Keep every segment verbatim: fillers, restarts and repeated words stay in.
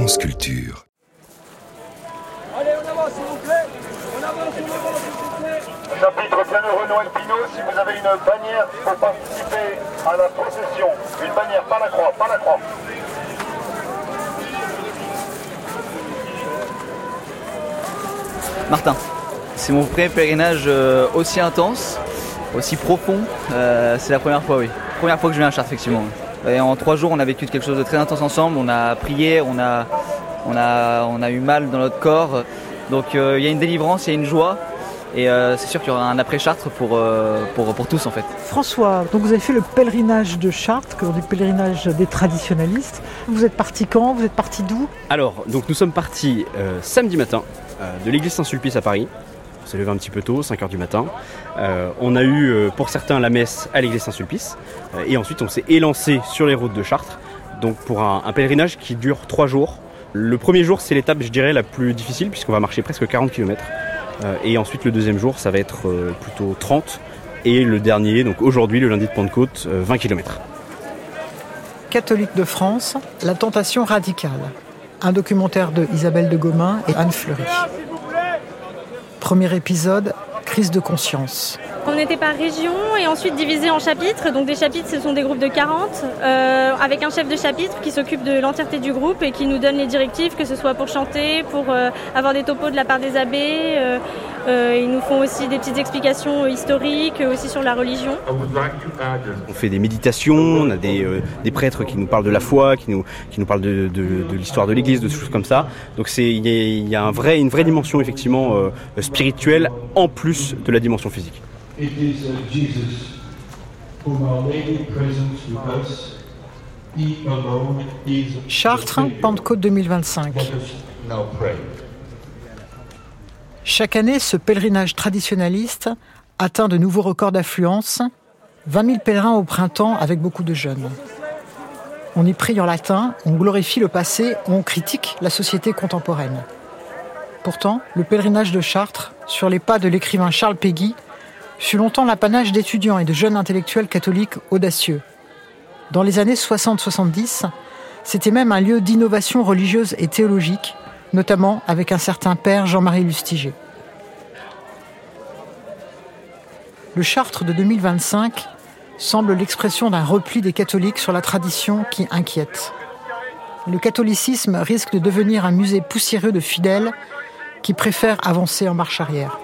France Culture. Allez, on avance s'il vous plaît. On avance, on avance s'il vous plaît. Chapitre Bienheureux Noël Pinot, si vous avez une bannière pour participer à la procession, une bannière par la croix, par la croix. Martin, c'est mon premier pèlerinage euh, aussi intense, aussi profond. Euh, c'est la première fois, oui. Première fois que je viens à Chartres, effectivement. Et en trois jours, on a vécu quelque chose de très intense ensemble. On a prié, on a, on a, on a eu mal dans notre corps. Donc il euh, y a une délivrance, il y a une joie. Et euh, c'est sûr qu'il y aura un après-Chartres pour, euh, pour, pour tous en fait. François, donc vous avez fait le pèlerinage de Chartres, le pèlerinage des traditionalistes. Vous êtes parti quand ? Vous êtes parti d'où ? Alors, donc nous sommes partis euh, samedi matin euh, de l'église Saint-Sulpice à Paris. On s'est levé un petit peu tôt, cinq heures du matin. Euh, on a eu euh, pour certains la messe à l'église Saint-Sulpice. Euh, et ensuite on s'est élancé sur les routes de Chartres. Donc pour un, un pèlerinage qui dure trois jours. Le premier jour c'est l'étape, je dirais, la plus difficile puisqu'on va marcher presque quarante kilomètres. Euh, et ensuite le deuxième jour ça va être euh, plutôt trente. Et le dernier, donc aujourd'hui, le lundi de Pentecôte, euh, vingt kilomètres. Catholique de France, la tentation radicale. Un documentaire de Isabelle de Gomain et Anne Fleury. Premier épisode, crise de conscience. On était par région et ensuite divisé en chapitres. Donc des chapitres, ce sont des groupes de quarante, euh, avec un chef de chapitre qui s'occupe de l'entièreté du groupe et qui nous donne les directives, que ce soit pour chanter, pour euh, avoir des topos de la part des abbés. Euh, euh, ils nous font aussi des petites explications historiques, aussi sur la religion. On fait des méditations, on a des, euh, des prêtres qui nous parlent de la foi, qui nous, qui nous parlent de, de, de l'histoire de l'église, de choses comme ça. Donc c'est, il y a, il y a un vrai, une vraie dimension effectivement euh, spirituelle en plus de la dimension physique. It is uh, Jesus, whom Our Lady presents with us. He alone is. Chartres, Pentecôte deux mille vingt-cinq. Let us now pray. Chaque année, ce pèlerinage traditionnaliste atteint de nouveaux records d'affluence. vingt mille pèlerins au printemps avec beaucoup de jeunes. On y prie en latin, on glorifie le passé, on critique la société contemporaine. Pourtant, le pèlerinage de Chartres, sur les pas de l'écrivain Charles Péguy, fut longtemps l'apanage d'étudiants et de jeunes intellectuels catholiques audacieux. Dans les années soixante soixante-dix, c'était même un lieu d'innovation religieuse et théologique, notamment avec un certain père Jean-Marie Lustiger. Le Chartres de deux mille vingt-cinq semble l'expression d'un repli des catholiques sur la tradition qui inquiète. Le catholicisme risque de devenir un musée poussiéreux de fidèles qui préfèrent avancer en marche arrière.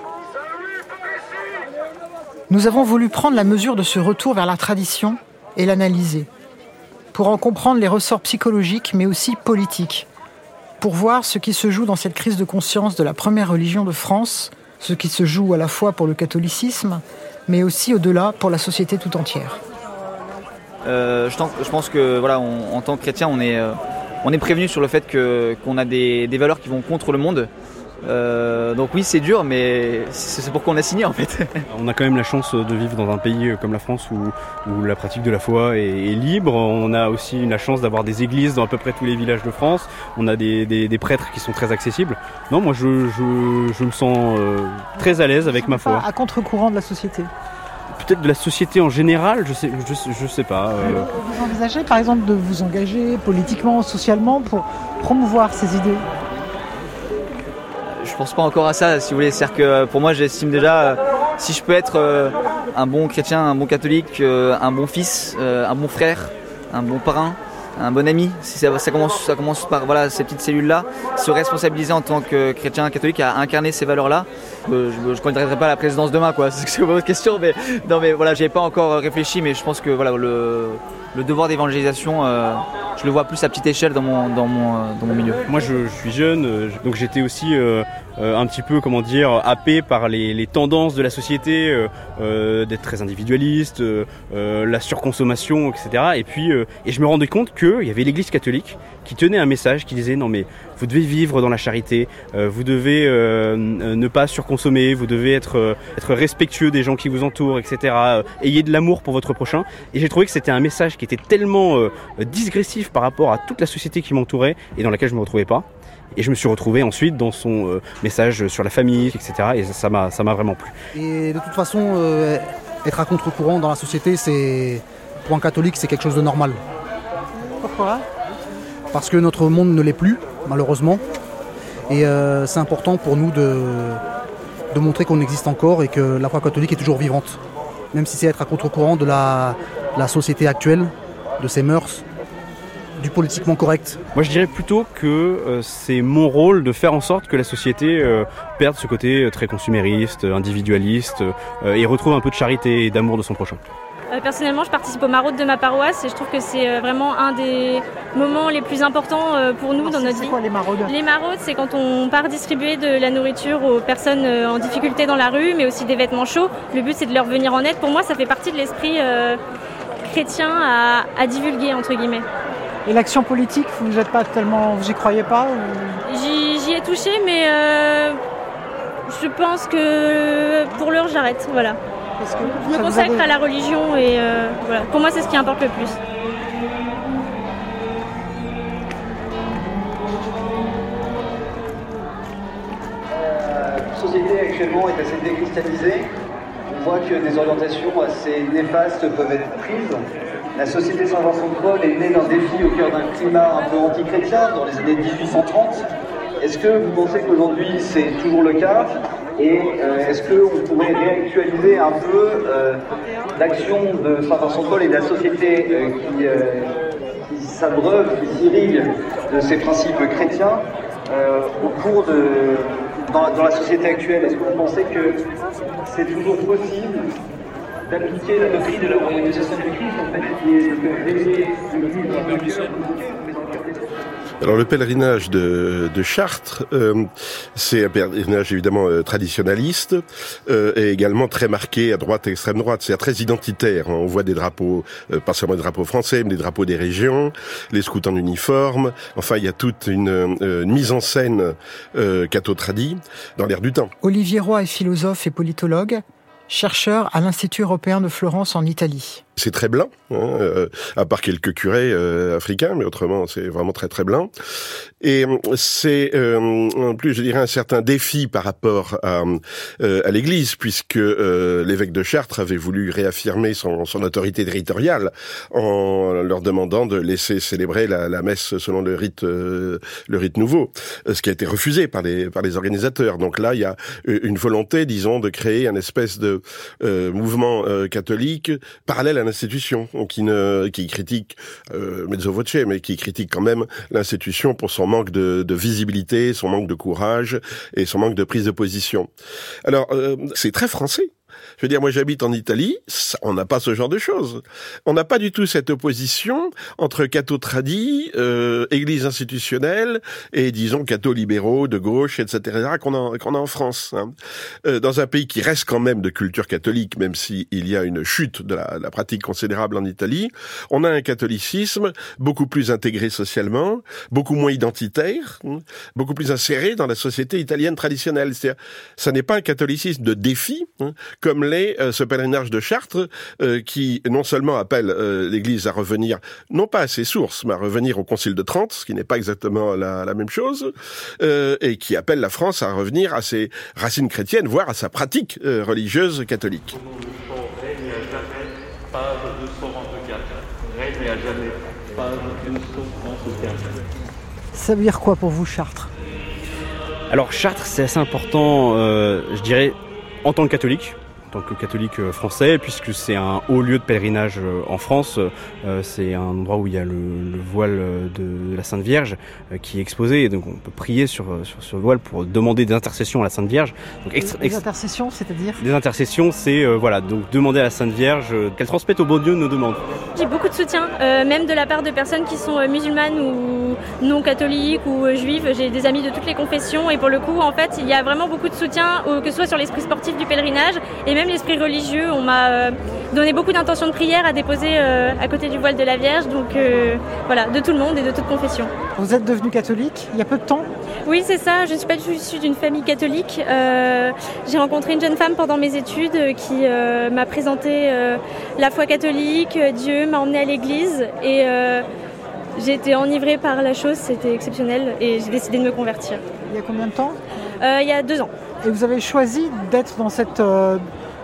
Nous avons voulu prendre la mesure de ce retour vers la tradition et l'analyser, pour en comprendre les ressorts psychologiques mais aussi politiques, pour voir ce qui se joue dans cette crise de conscience de la première religion de France, ce qui se joue à la fois pour le catholicisme, mais aussi au-delà pour la société tout entière. Euh, je, tente, je pense que voilà, on, en tant que chrétien, on est, euh, on est prévenu sur le fait que, qu'on a des, des valeurs qui vont contre le monde. Euh, donc oui, c'est dur, mais c'est, c'est pourquoi on a signé en fait. On a quand même la chance de vivre dans un pays comme la France où, où la pratique de la foi est, est libre. On a aussi la chance d'avoir des églises dans à peu près tous les villages de France. On a des, des, des prêtres qui sont très accessibles. Non, moi je, je, je me sens euh, très à l'aise avec ma foi. À contre-courant de la société. Peut-être de la société en général, je sais, je, je sais pas. Euh... Vous envisagez par exemple de vous engager politiquement, socialement pour promouvoir ces idées ? Je pense pas encore à ça, si vous voulez. C'est-à-dire que pour moi, j'estime déjà, euh, si je peux être euh, un bon chrétien, un bon catholique, euh, un bon fils, euh, un bon frère, un bon parrain, un bon ami, si ça, ça, commence, ça commence par voilà, ces petites cellules-là, se responsabiliser en tant que chrétien catholique à incarner ces valeurs-là. Euh, je ne candidaterai pas à la présidence demain, quoi. C'est, c'est votre question, mais non, mais voilà, j'y ai pas encore réfléchi, mais je pense que voilà, le, le devoir d'évangélisation, euh, je le vois plus à petite échelle dans mon, dans mon, dans mon milieu. Moi, je, je suis jeune, donc j'étais aussi euh, euh, un petit peu, comment dire, happé par les, les tendances de la société, euh, euh, d'être très individualiste, euh, euh, la surconsommation, et cetera. Et puis, euh, et je me rendais compte qu'il y avait l'Église catholique qui tenait un message qui disait non mais vous devez vivre dans la charité, euh, vous devez euh, ne pas surconsommer, vous devez être, euh, être respectueux des gens qui vous entourent, et cetera. Euh, ayez de l'amour pour votre prochain. Et j'ai trouvé que c'était un message qui était tellement euh, digressif par rapport à toute la société qui m'entourait et dans laquelle je ne me retrouvais pas. Et je me suis retrouvé ensuite dans son euh, message sur la famille, et cetera. Et ça, ça, m'a, ça m'a vraiment plu. Et de toute façon, euh, être à contre-courant dans la société, c'est, pour un catholique, c'est quelque chose de normal. Pourquoi ? parce que notre monde ne l'est plus, malheureusement. Et euh, c'est important pour nous de, de montrer qu'on existe encore et que la foi catholique est toujours vivante. Même si c'est être à contre-courant de la, la société actuelle, de ses mœurs, du politiquement correct. Moi je dirais plutôt que euh, c'est mon rôle de faire en sorte que la société euh, perde ce côté très consumériste, individualiste euh, et retrouve un peu de charité et d'amour de son prochain. Euh, personnellement, je participe aux maraudes de ma paroisse et je trouve que c'est euh, vraiment un des moments les plus importants euh, pour nous. Alors dans notre c'est vie. Quoi les maraudes ? Les maraudes, c'est quand on part distribuer de la nourriture aux personnes euh, en difficulté dans la rue, mais aussi des vêtements chauds. Le but, c'est de leur venir en aide. Pour moi, ça fait partie de l'esprit euh, chrétien à, à divulguer, entre guillemets. Et l'action politique, vous êtes pas tellement, vous y croyez pas ou... J'y, j'y ai touché, mais euh, je pense que pour l'heure, j'arrête. Voilà. Parce que je me consacre avez... à la religion et euh, voilà. Pour moi, c'est ce qui importe le plus. Euh, la société actuellement est assez décristallisée. On voit que des orientations assez néfastes peuvent être prises. La société Saint-Vincent de Paul est née d'un défi au cœur d'un climat un peu anti-chrétien dans les années dix-huit cent trente. Est-ce que vous pensez qu'aujourd'hui c'est toujours le cas ? Et euh, est-ce qu'on pourrait réactualiser un peu euh, l'action de Saint-Vincent de Paul et de la société euh, qui, euh, qui s'abreuve, qui s'irrigue de ces principes chrétiens euh, au cours de... Dans, dans la société actuelle? Est-ce que vous pensez que c'est toujours possible d'appliquer la doctrine de la organisation du Christ, en fait, qui est de faire révéler le Christ dans le Alors le pèlerinage de, de Chartres, euh, c'est un pèlerinage évidemment euh, traditionnaliste euh, et également très marqué à droite et extrême droite, c'est très identitaire. On voit des drapeaux, euh, pas seulement des drapeaux français, mais des drapeaux des régions, les scouts en uniforme. Enfin, il y a toute une, euh, une mise en scène euh, catho-tradie dans l'air du temps. Olivier Roy est philosophe et politologue, chercheur à l'Institut européen de Florence en Italie. C'est très blanc, hein, euh, à part quelques curés euh, africains, mais autrement c'est vraiment très très blanc. Et c'est euh, en plus, je dirais, un certain défi par rapport à, euh, à l'Église, puisque euh, l'évêque de Chartres avait voulu réaffirmer son, son autorité territoriale en leur demandant de laisser célébrer la, la messe selon le rite euh, le rite nouveau, ce qui a été refusé par les par les organisateurs. Donc là, il y a une volonté, disons, de créer un espèce de euh, mouvement euh, catholique parallèle à l'institution, qui ne qui critique euh, mezzo voce, mais qui critique quand même l'institution pour son manque de, de visibilité, son manque de courage et son manque de prise de position. Alors, euh, c'est très français. Je veux dire, moi j'habite en Italie, ça, on n'a pas ce genre de choses. On n'a pas du tout cette opposition entre catho-tradis, euh, église institutionnelle et disons catho-libéraux de gauche, et cetera qu'on a, qu'on a en France. Hein. Euh, dans un pays qui reste quand même de culture catholique, même s'il y a une chute de la, la pratique considérable en Italie, on a un catholicisme beaucoup plus intégré socialement, beaucoup moins identitaire, hein, beaucoup plus inséré dans la société italienne traditionnelle. C'est-à-dire, ça n'est pas un catholicisme de défi, hein, comme l'est euh, ce pèlerinage de Chartres, euh, qui non seulement appelle euh, l'Église à revenir, non pas à ses sources, mais à revenir au Concile de Trente, ce qui n'est pas exactement la, la même chose, euh, et qui appelle la France à revenir à ses racines chrétiennes, voire à sa pratique euh, religieuse catholique. Ça veut dire quoi pour vous, Chartres ? Alors Chartres, c'est assez important, euh, je dirais, en tant que catholique, en tant que catholique français, puisque c'est un haut lieu de pèlerinage en France. Euh, c'est un endroit où il y a le, le voile de la Sainte Vierge euh, qui est exposé, et donc on peut prier sur, sur ce voile pour demander des intercessions à la Sainte Vierge. Donc, extra, des intercessions, c'est-à-dire ? Des intercessions, c'est euh, voilà, donc demander à la Sainte Vierge euh, qu'elle transmette au bon Dieu nos demandes. J'ai beaucoup de soutien, euh, même de la part de personnes qui sont euh, musulmanes ou non catholiques ou euh, juives. J'ai des amis de toutes les confessions, et pour le coup, en fait, il y a vraiment beaucoup de soutien, euh, que ce soit sur l'esprit sportif du pèlerinage et même l'esprit religieux. On m'a euh, donné beaucoup d'intentions de prière à déposer euh, à côté du voile de la Vierge, donc euh, voilà, de tout le monde et de toute confession. Vous êtes devenu catholique il y a peu de temps ? Oui, c'est ça, je ne suis pas issue d'une famille catholique. Euh, j'ai rencontré une jeune femme pendant mes études euh, qui euh, m'a présenté euh, la foi catholique, Dieu m'a emmenée à l'église et euh, j'ai été enivrée par la chose, c'était exceptionnel et j'ai décidé de me convertir. Il y a combien de temps ? euh, Il y a deux ans. Et vous avez choisi d'être dans cette... Euh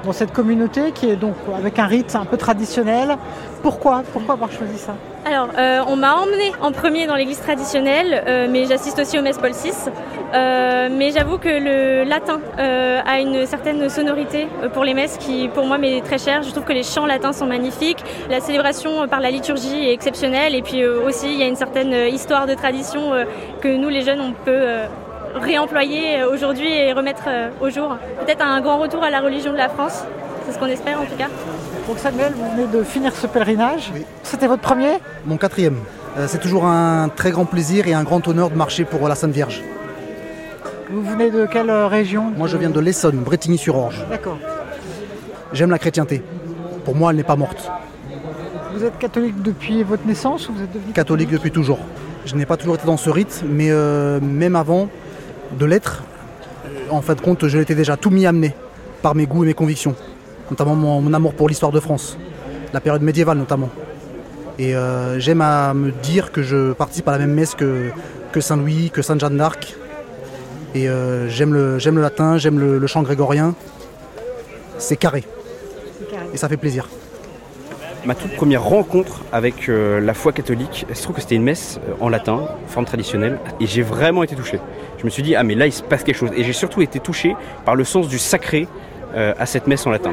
dans cette communauté qui est donc avec un rite un peu traditionnel. Pourquoi Pourquoi avoir choisi ça ? Alors, euh, on m'a emmenée en premier dans l'église traditionnelle, euh, mais j'assiste aussi aux messes Paul six. Euh, mais j'avoue que le latin euh, a une certaine sonorité pour les messes qui, pour moi, m'est très chère. Je trouve que les chants latins sont magnifiques. La célébration par la liturgie est exceptionnelle. Et puis euh, aussi, il y a une certaine histoire de tradition euh, que nous, les jeunes, on peut euh, réemployer aujourd'hui et remettre euh, au jour. Peut-être un grand retour à la religion de la France. C'est ce qu'on espère, en tout cas. Donc Samuel, vous venez de finir ce pèlerinage. Oui. C'était votre premier ? Mon quatrième. Euh, c'est toujours un très grand plaisir et un grand honneur de marcher pour la Sainte Vierge. Vous venez de quelle région ? Moi je viens de l'Essonne, Brétigny-sur-Orge. D'accord. J'aime la chrétienté. Pour moi elle n'est pas morte. Vous êtes catholique depuis votre naissance ou vous êtes devenu catholique depuis toujours. Je n'ai pas toujours été dans ce rite, mais euh, même avant de l'être, en fin de compte je l'étais déjà tout mis amené par mes goûts et mes convictions. Notamment mon, mon amour pour l'histoire de France, la période médiévale notamment. Et euh, j'aime à me dire que je participe à la même messe que, que Saint-Louis, que Sainte Jeanne d'Arc. Et euh, j'aime, le, j'aime le latin, j'aime le, le chant grégorien. C'est carré. C'est carré. Et ça fait plaisir. Ma toute première rencontre avec euh, la foi catholique, je trouve que c'était une messe euh, en latin, forme traditionnelle, et j'ai vraiment été touché. Je me suis dit, ah mais là il se passe quelque chose. Et j'ai surtout été touché par le sens du sacré euh, à cette messe en latin.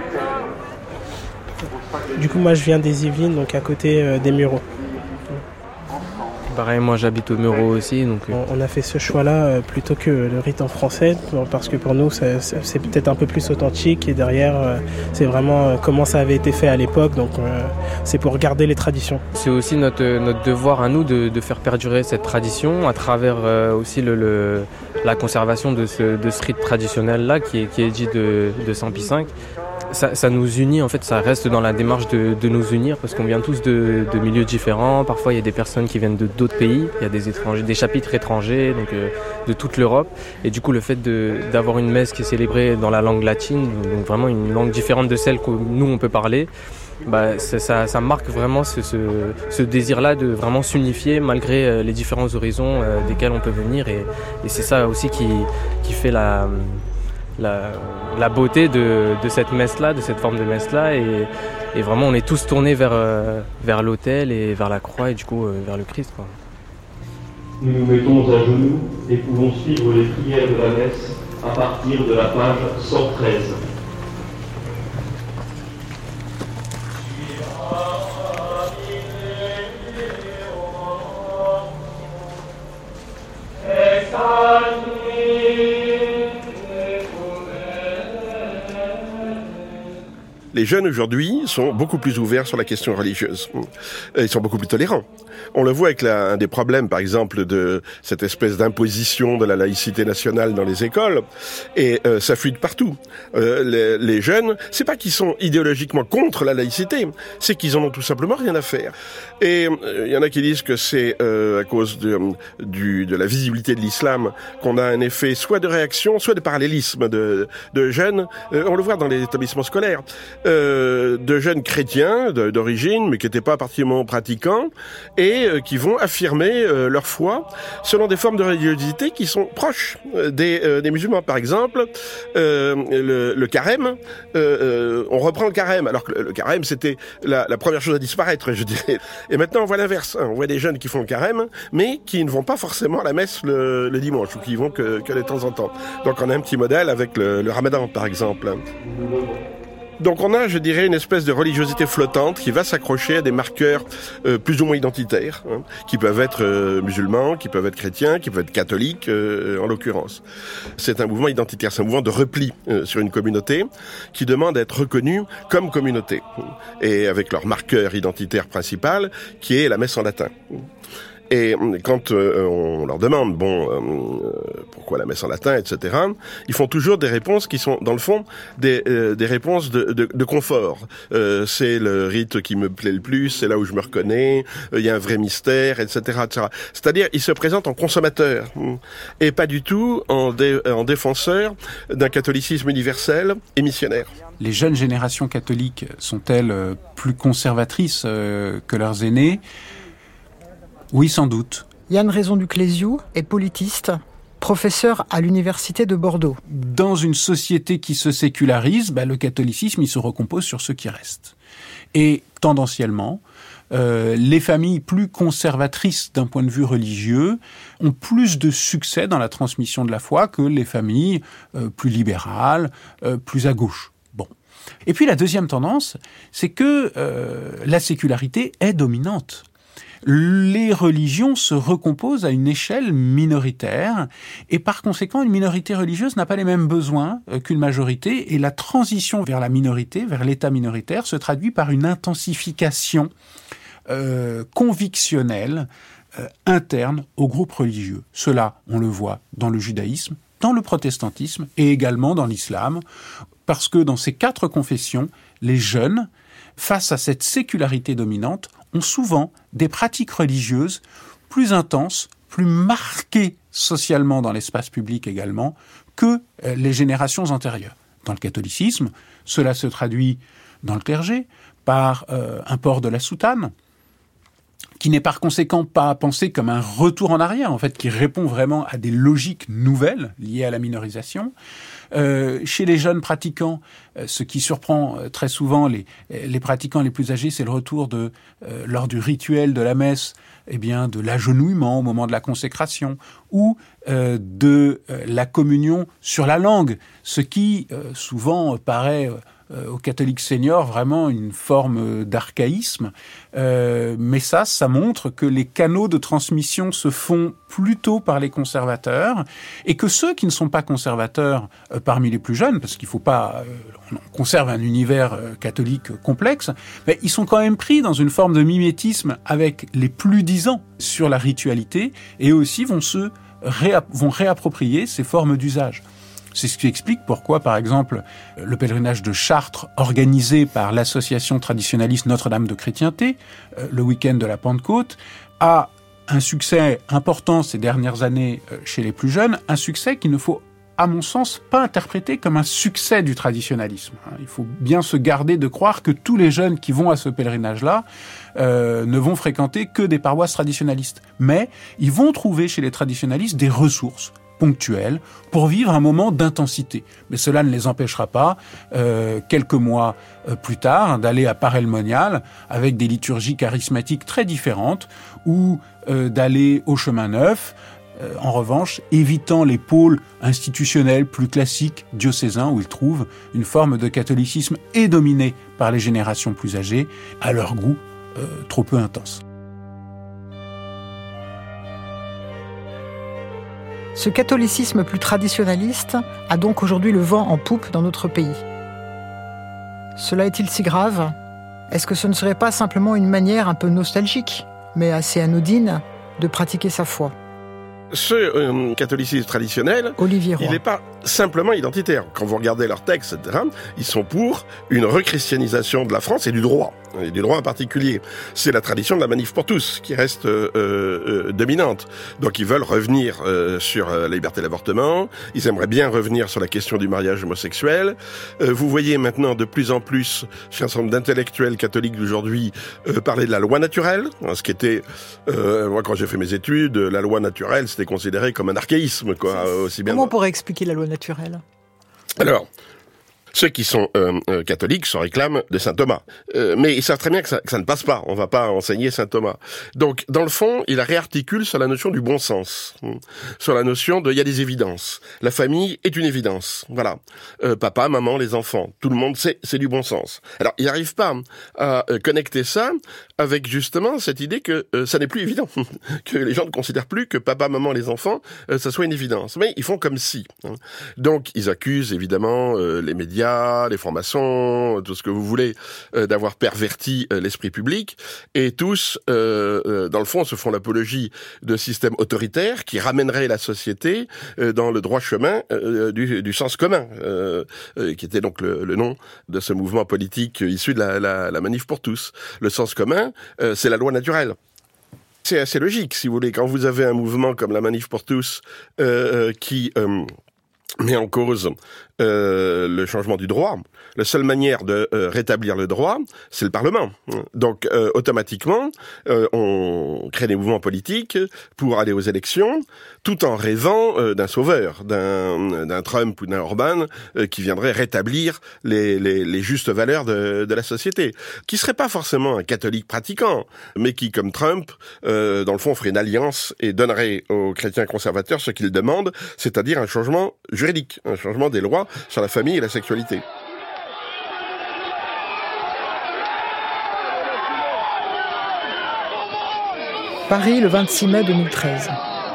Du coup, moi je viens des Yvelines, donc à côté euh, des Mureaux. Pareil, moi j'habite au Mureaux aussi. Donc... On a fait ce choix-là euh, plutôt que le rite en français, parce que pour nous c'est, c'est peut-être un peu plus authentique et derrière euh, c'est vraiment euh, comment ça avait été fait à l'époque, donc euh, c'est pour garder les traditions. C'est aussi notre, notre devoir à nous de, de faire perdurer cette tradition à travers euh, aussi le, le, la conservation de ce, de ce rite traditionnel-là qui est, qui est dit de, de Saint Pie cinq. Ça, ça nous unit, en fait, ça reste dans la démarche de, de nous unir parce qu'on vient tous de, de milieux différents. Parfois, il y a des personnes qui viennent de d'autres pays, il y a des étrangers, des chapitres étrangers, donc euh, de toute l'Europe. Et du coup, le fait de, d'avoir une messe qui est célébrée dans la langue latine, donc vraiment une langue différente de celle que nous on peut parler, bah, ça, ça, ça marque vraiment ce, ce, ce désir-là de vraiment s'unifier malgré les différents horizons euh, desquels on peut venir. Et, et c'est ça aussi qui, qui fait la La, la beauté de, de cette messe-là, de cette forme de messe-là. Et, et vraiment, on est tous tournés vers, euh, vers l'autel et vers la croix et du coup euh, vers le Christ, quoi. Nous nous mettons à genoux et pouvons suivre les prières de la messe à partir de la page cent treize. Les jeunes aujourd'hui sont beaucoup plus ouverts sur la question religieuse. Ils sont beaucoup plus tolérants. On le voit avec la, un des problèmes, par exemple, de cette espèce d'imposition de la laïcité nationale dans les écoles. Et euh, ça fuite partout. Euh, les, les jeunes, c'est pas qu'ils sont idéologiquement contre la laïcité, c'est qu'ils en ont tout simplement rien à faire. Et il euh, y en a qui disent que c'est euh, à cause de, du, de la visibilité de l'islam qu'on a un effet soit de réaction, soit de parallélisme de, de jeunes. Euh, on le voit dans les établissements scolaires. Euh, de jeunes chrétiens de, d'origine, mais qui n'étaient pas particulièrement pratiquants, et euh, qui vont affirmer euh, leur foi selon des formes de religiosité qui sont proches euh, des, euh, des musulmans. Par exemple, euh, le, le carême, euh, euh, on reprend le carême, alors que le, le carême, c'était la, la première chose à disparaître, je dirais. Et maintenant, on voit l'inverse. Hein. On voit des jeunes qui font le carême, mais qui ne vont pas forcément à la messe le, le dimanche, ou qui y vont que, que de temps en temps. Donc on a un petit modèle avec le, le ramadan, par exemple. Donc on a, je dirais, une espèce de religiosité flottante qui va s'accrocher à des marqueurs euh, plus ou moins identitaires, hein, qui peuvent être euh, musulmans, qui peuvent être chrétiens, qui peuvent être catholiques, euh, en l'occurrence. C'est un mouvement identitaire, c'est un mouvement de repli euh, sur une communauté qui demande à être reconnue comme communauté, et avec leur marqueur identitaire principal, qui est la messe en latin. Et quand euh, on leur demande, bon, euh, pourquoi la messe en latin, et cetera, ils font toujours des réponses qui sont, dans le fond, des, euh, des réponses de, de, de confort. Euh, c'est le rite qui me plaît le plus, c'est là où je me reconnais, il euh, y a un vrai mystère, et cetera, et cetera. C'est-à-dire, ils se présentent en consommateurs, et pas du tout en, dé, en défenseurs d'un catholicisme universel et missionnaire. Les jeunes générations catholiques sont-elles plus conservatrices euh, que leurs aînés ? Oui, sans doute. Yann Raison du Cléziou est politiste. professeur à l'université de Bordeaux. Dans une société qui se sécularise, bah, le catholicisme, il se recompose sur ceux qui restent. Et tendanciellement, euh, les familles plus conservatrices d'un point de vue religieux ont plus de succès dans la transmission de la foi que les familles euh, plus libérales, euh, plus à gauche. Bon. Et puis la deuxième tendance, c'est que euh, la sécularité est dominante. Les religions se recomposent à une échelle minoritaire et par conséquent, une minorité religieuse n'a pas les mêmes besoins qu'une majorité et la transition vers la minorité, vers l'état minoritaire, se traduit par une intensification euh, convictionnelle euh, interne aux groupes religieux. Cela, on le voit dans le judaïsme, dans le protestantisme et également dans l'islam, parce que dans ces quatre confessions, les jeunes, face à cette sécularité dominante, ont souvent des pratiques religieuses plus intenses, plus marquées socialement dans l'espace public également, que les générations antérieures. Dans le catholicisme, cela se traduit dans le clergé par euh, un port de la soutane, qui n'est par conséquent pas pensé comme un retour en arrière, en fait, qui répond vraiment à des logiques nouvelles liées à la minorisation. Euh, chez les jeunes pratiquants, euh, ce qui surprend euh, très souvent les, les pratiquants les plus âgés, c'est le retour de, euh, lors du rituel de la messe, eh bien, de l'agenouillement au moment de la consécration, ou euh, de euh, la communion sur la langue, ce qui euh, souvent paraît euh, aux catholiques seniors vraiment une forme d'archaïsme. Euh, mais ça, ça montre que les canaux de transmission se font plutôt par les conservateurs et que ceux qui ne sont pas conservateurs euh, parmi les plus jeunes, parce qu'il ne faut pas... Euh, on conserve un univers euh, catholique complexe, mais ils sont quand même pris dans une forme de mimétisme avec les plus disants sur la ritualité et aussi vont se réapp- vont réapproprier ces formes d'usage. C'est ce qui explique pourquoi, par exemple, le pèlerinage de Chartres, organisé par l'association traditionnaliste Notre-Dame de Chrétienté, le week-end de la Pentecôte, a un succès important ces dernières années chez les plus jeunes, un succès qu'il ne faut, à mon sens, pas interpréter comme un succès du traditionnalisme. Il faut bien se garder de croire que tous les jeunes qui vont à ce pèlerinage-là euh, ne vont fréquenter que des paroisses traditionnalistes. Mais ils vont trouver chez les traditionnalistes des ressources ponctuels pour vivre un moment d'intensité. Mais cela ne les empêchera pas, euh, quelques mois euh, plus tard, d'aller à Paray-le-Monial avec des liturgies charismatiques très différentes ou euh, d'aller au Chemin Neuf, euh, en revanche, évitant les pôles institutionnels plus classiques diocésains où ils trouvent une forme de catholicisme et dominé par les générations plus âgées, à leur goût euh, trop peu intense. Ce catholicisme plus traditionnaliste a donc aujourd'hui le vent en poupe dans notre pays. Cela est-il si grave ? Est-ce que ce ne serait pas simplement une manière un peu nostalgique, mais assez anodine, de pratiquer sa foi ? Ce euh, catholicisme traditionnel, Olivier Roy. Il n'est pas simplement identitaire. Quand vous regardez leurs textes, et cetera, ils sont pour une rechristianisation de la France et du droit, et du droit en particulier. C'est la tradition de la manif pour tous qui reste euh, euh, dominante. Donc ils veulent revenir euh, sur euh, la liberté de l'avortement, ils aimeraient bien revenir sur la question du mariage homosexuel. Euh, vous voyez maintenant de plus en plus, chez un certain nombre d'intellectuels catholiques d'aujourd'hui, euh, parler de la loi naturelle, hein, ce qui était, euh, moi quand j'ai fait mes études, la loi naturelle c'était considéré comme un archaïsme, quoi, aussi bien. Comment on pourrait expliquer la loi naturelle ? Alors, ceux qui sont euh, euh, catholiques se réclament de saint Thomas. Euh, mais ils savent très bien que ça, que ça ne passe pas. On va pas enseigner saint Thomas. Donc, dans le fond, il réarticule sur la notion du bon sens. Sur la notion de, il y a des évidences. La famille est une évidence. Voilà. Euh, papa, maman, les enfants. Tout le monde sait, c'est du bon sens. Alors, il n'arrive pas à euh, connecter ça avec justement cette idée que euh, ça n'est plus évident. Que les gens ne considèrent plus que papa, maman, les enfants, euh, ça soit une évidence. Mais ils font comme si. Hein. Donc, ils accusent évidemment euh, les médias, les francs-maçons, tout ce que vous voulez, euh, d'avoir perverti euh, l'esprit public, et tous, euh, euh, dans le fond, se font l'apologie de systèmes autoritaires qui ramèneraient la société euh, dans le droit chemin euh, du, du sens commun, euh, euh, qui était donc le, le nom de ce mouvement politique issu de la, la, la manif pour tous. Le sens commun, euh, c'est la loi naturelle. C'est assez logique, si vous voulez, quand vous avez un mouvement comme la manif pour tous euh, euh, qui... Euh, met en cause euh, le changement du droit, la seule manière de euh, rétablir le droit, c'est le Parlement. Donc euh, automatiquement, euh, on crée des mouvements politiques pour aller aux élections, tout en rêvant euh, d'un sauveur, d'un, d'un Trump ou d'un Orban euh, qui viendrait rétablir les, les, les justes valeurs de, de la société, qui serait pas forcément un catholique pratiquant, mais qui, comme Trump, euh, dans le fond, ferait une alliance et donnerait aux chrétiens conservateurs ce qu'ils demandent, c'est-à-dire un changement juridique, un changement des lois sur la famille et la sexualité. Paris, le vingt-six mai deux mille treize.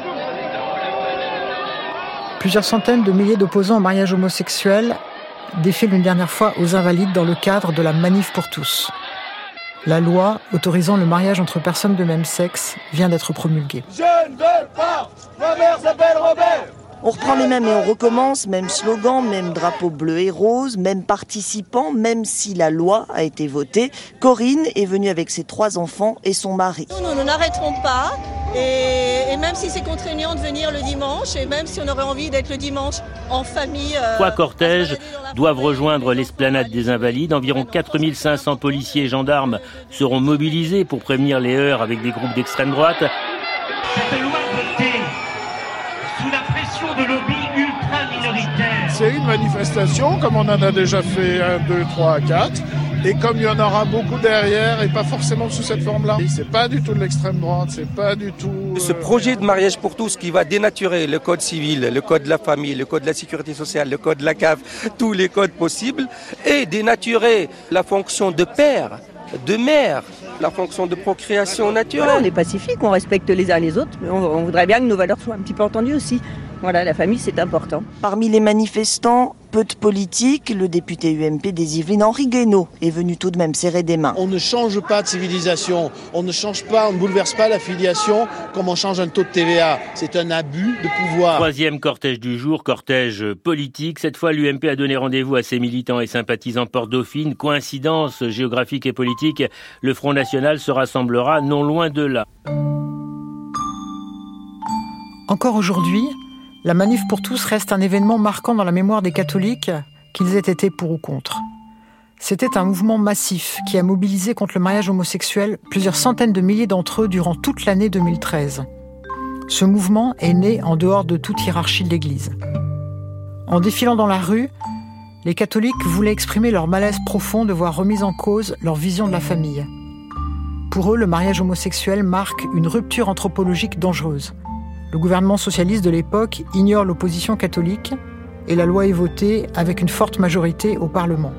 Plusieurs centaines de milliers d'opposants au mariage homosexuel défilent une dernière fois aux Invalides dans le cadre de la Manif pour tous. La loi autorisant le mariage entre personnes de même sexe vient d'être promulguée. Je ne veux pas. Ma mère s'appelle Robert. On reprend les mêmes et on recommence, même slogan, même drapeau bleu et rose, même participant, même si la loi a été votée. Corinne est venue avec ses trois enfants et son mari. Nous, nous n'arrêterons pas, et, et même si c'est contraignant de venir le dimanche, et même si on aurait envie d'être le dimanche en famille... Euh, Trois cortèges doivent rejoindre l'esplanade des Invalides. Environ quatre mille cinq cents policiers et gendarmes seront mobilisés pour prévenir les heurts avec des groupes d'extrême droite. Cette loi votée sous la pression de lobbies ultra-minoritaires. C'est une manifestation, comme on en a déjà fait un, deux, trois, quatre, et comme il y en aura beaucoup derrière, et pas forcément sous cette forme-là. C'est pas du tout de l'extrême droite, c'est pas du tout... Euh... Ce projet de mariage pour tous qui va dénaturer le code civil, le code de la famille, le code de la sécurité sociale, le code de la C A F, tous les codes possibles, et dénaturer la fonction de père, de mère, la fonction de procréation naturelle. Voilà, on est pacifique, on respecte les uns les autres, mais on, on voudrait bien que nos valeurs soient un petit peu entendues aussi. Voilà, la famille, c'est important. Parmi les manifestants, peu de politique, le député U M P des Yvelines, Henri Guénaud, est venu tout de même serrer des mains. On ne change pas de civilisation, on ne change pas, on ne bouleverse pas la filiation comme on change un taux de T V A. C'est un abus de pouvoir. Troisième cortège du jour, cortège politique. Cette fois, l'U M P a donné rendez-vous à ses militants et sympathisants Porte-Dauphine. Coïncidence géographique et politique, le Front National se rassemblera non loin de là. Encore aujourd'hui, la Manif pour tous reste un événement marquant dans la mémoire des catholiques, qu'ils aient été pour ou contre. C'était un mouvement massif qui a mobilisé contre le mariage homosexuel plusieurs centaines de milliers d'entre eux durant toute l'année deux mille treize. Ce mouvement est né en dehors de toute hiérarchie de l'Église. En défilant dans la rue, les catholiques voulaient exprimer leur malaise profond de voir remise en cause leur vision de la famille. Pour eux, le mariage homosexuel marque une rupture anthropologique dangereuse. Le gouvernement socialiste de l'époque ignore l'opposition catholique et la loi est votée avec une forte majorité au Parlement.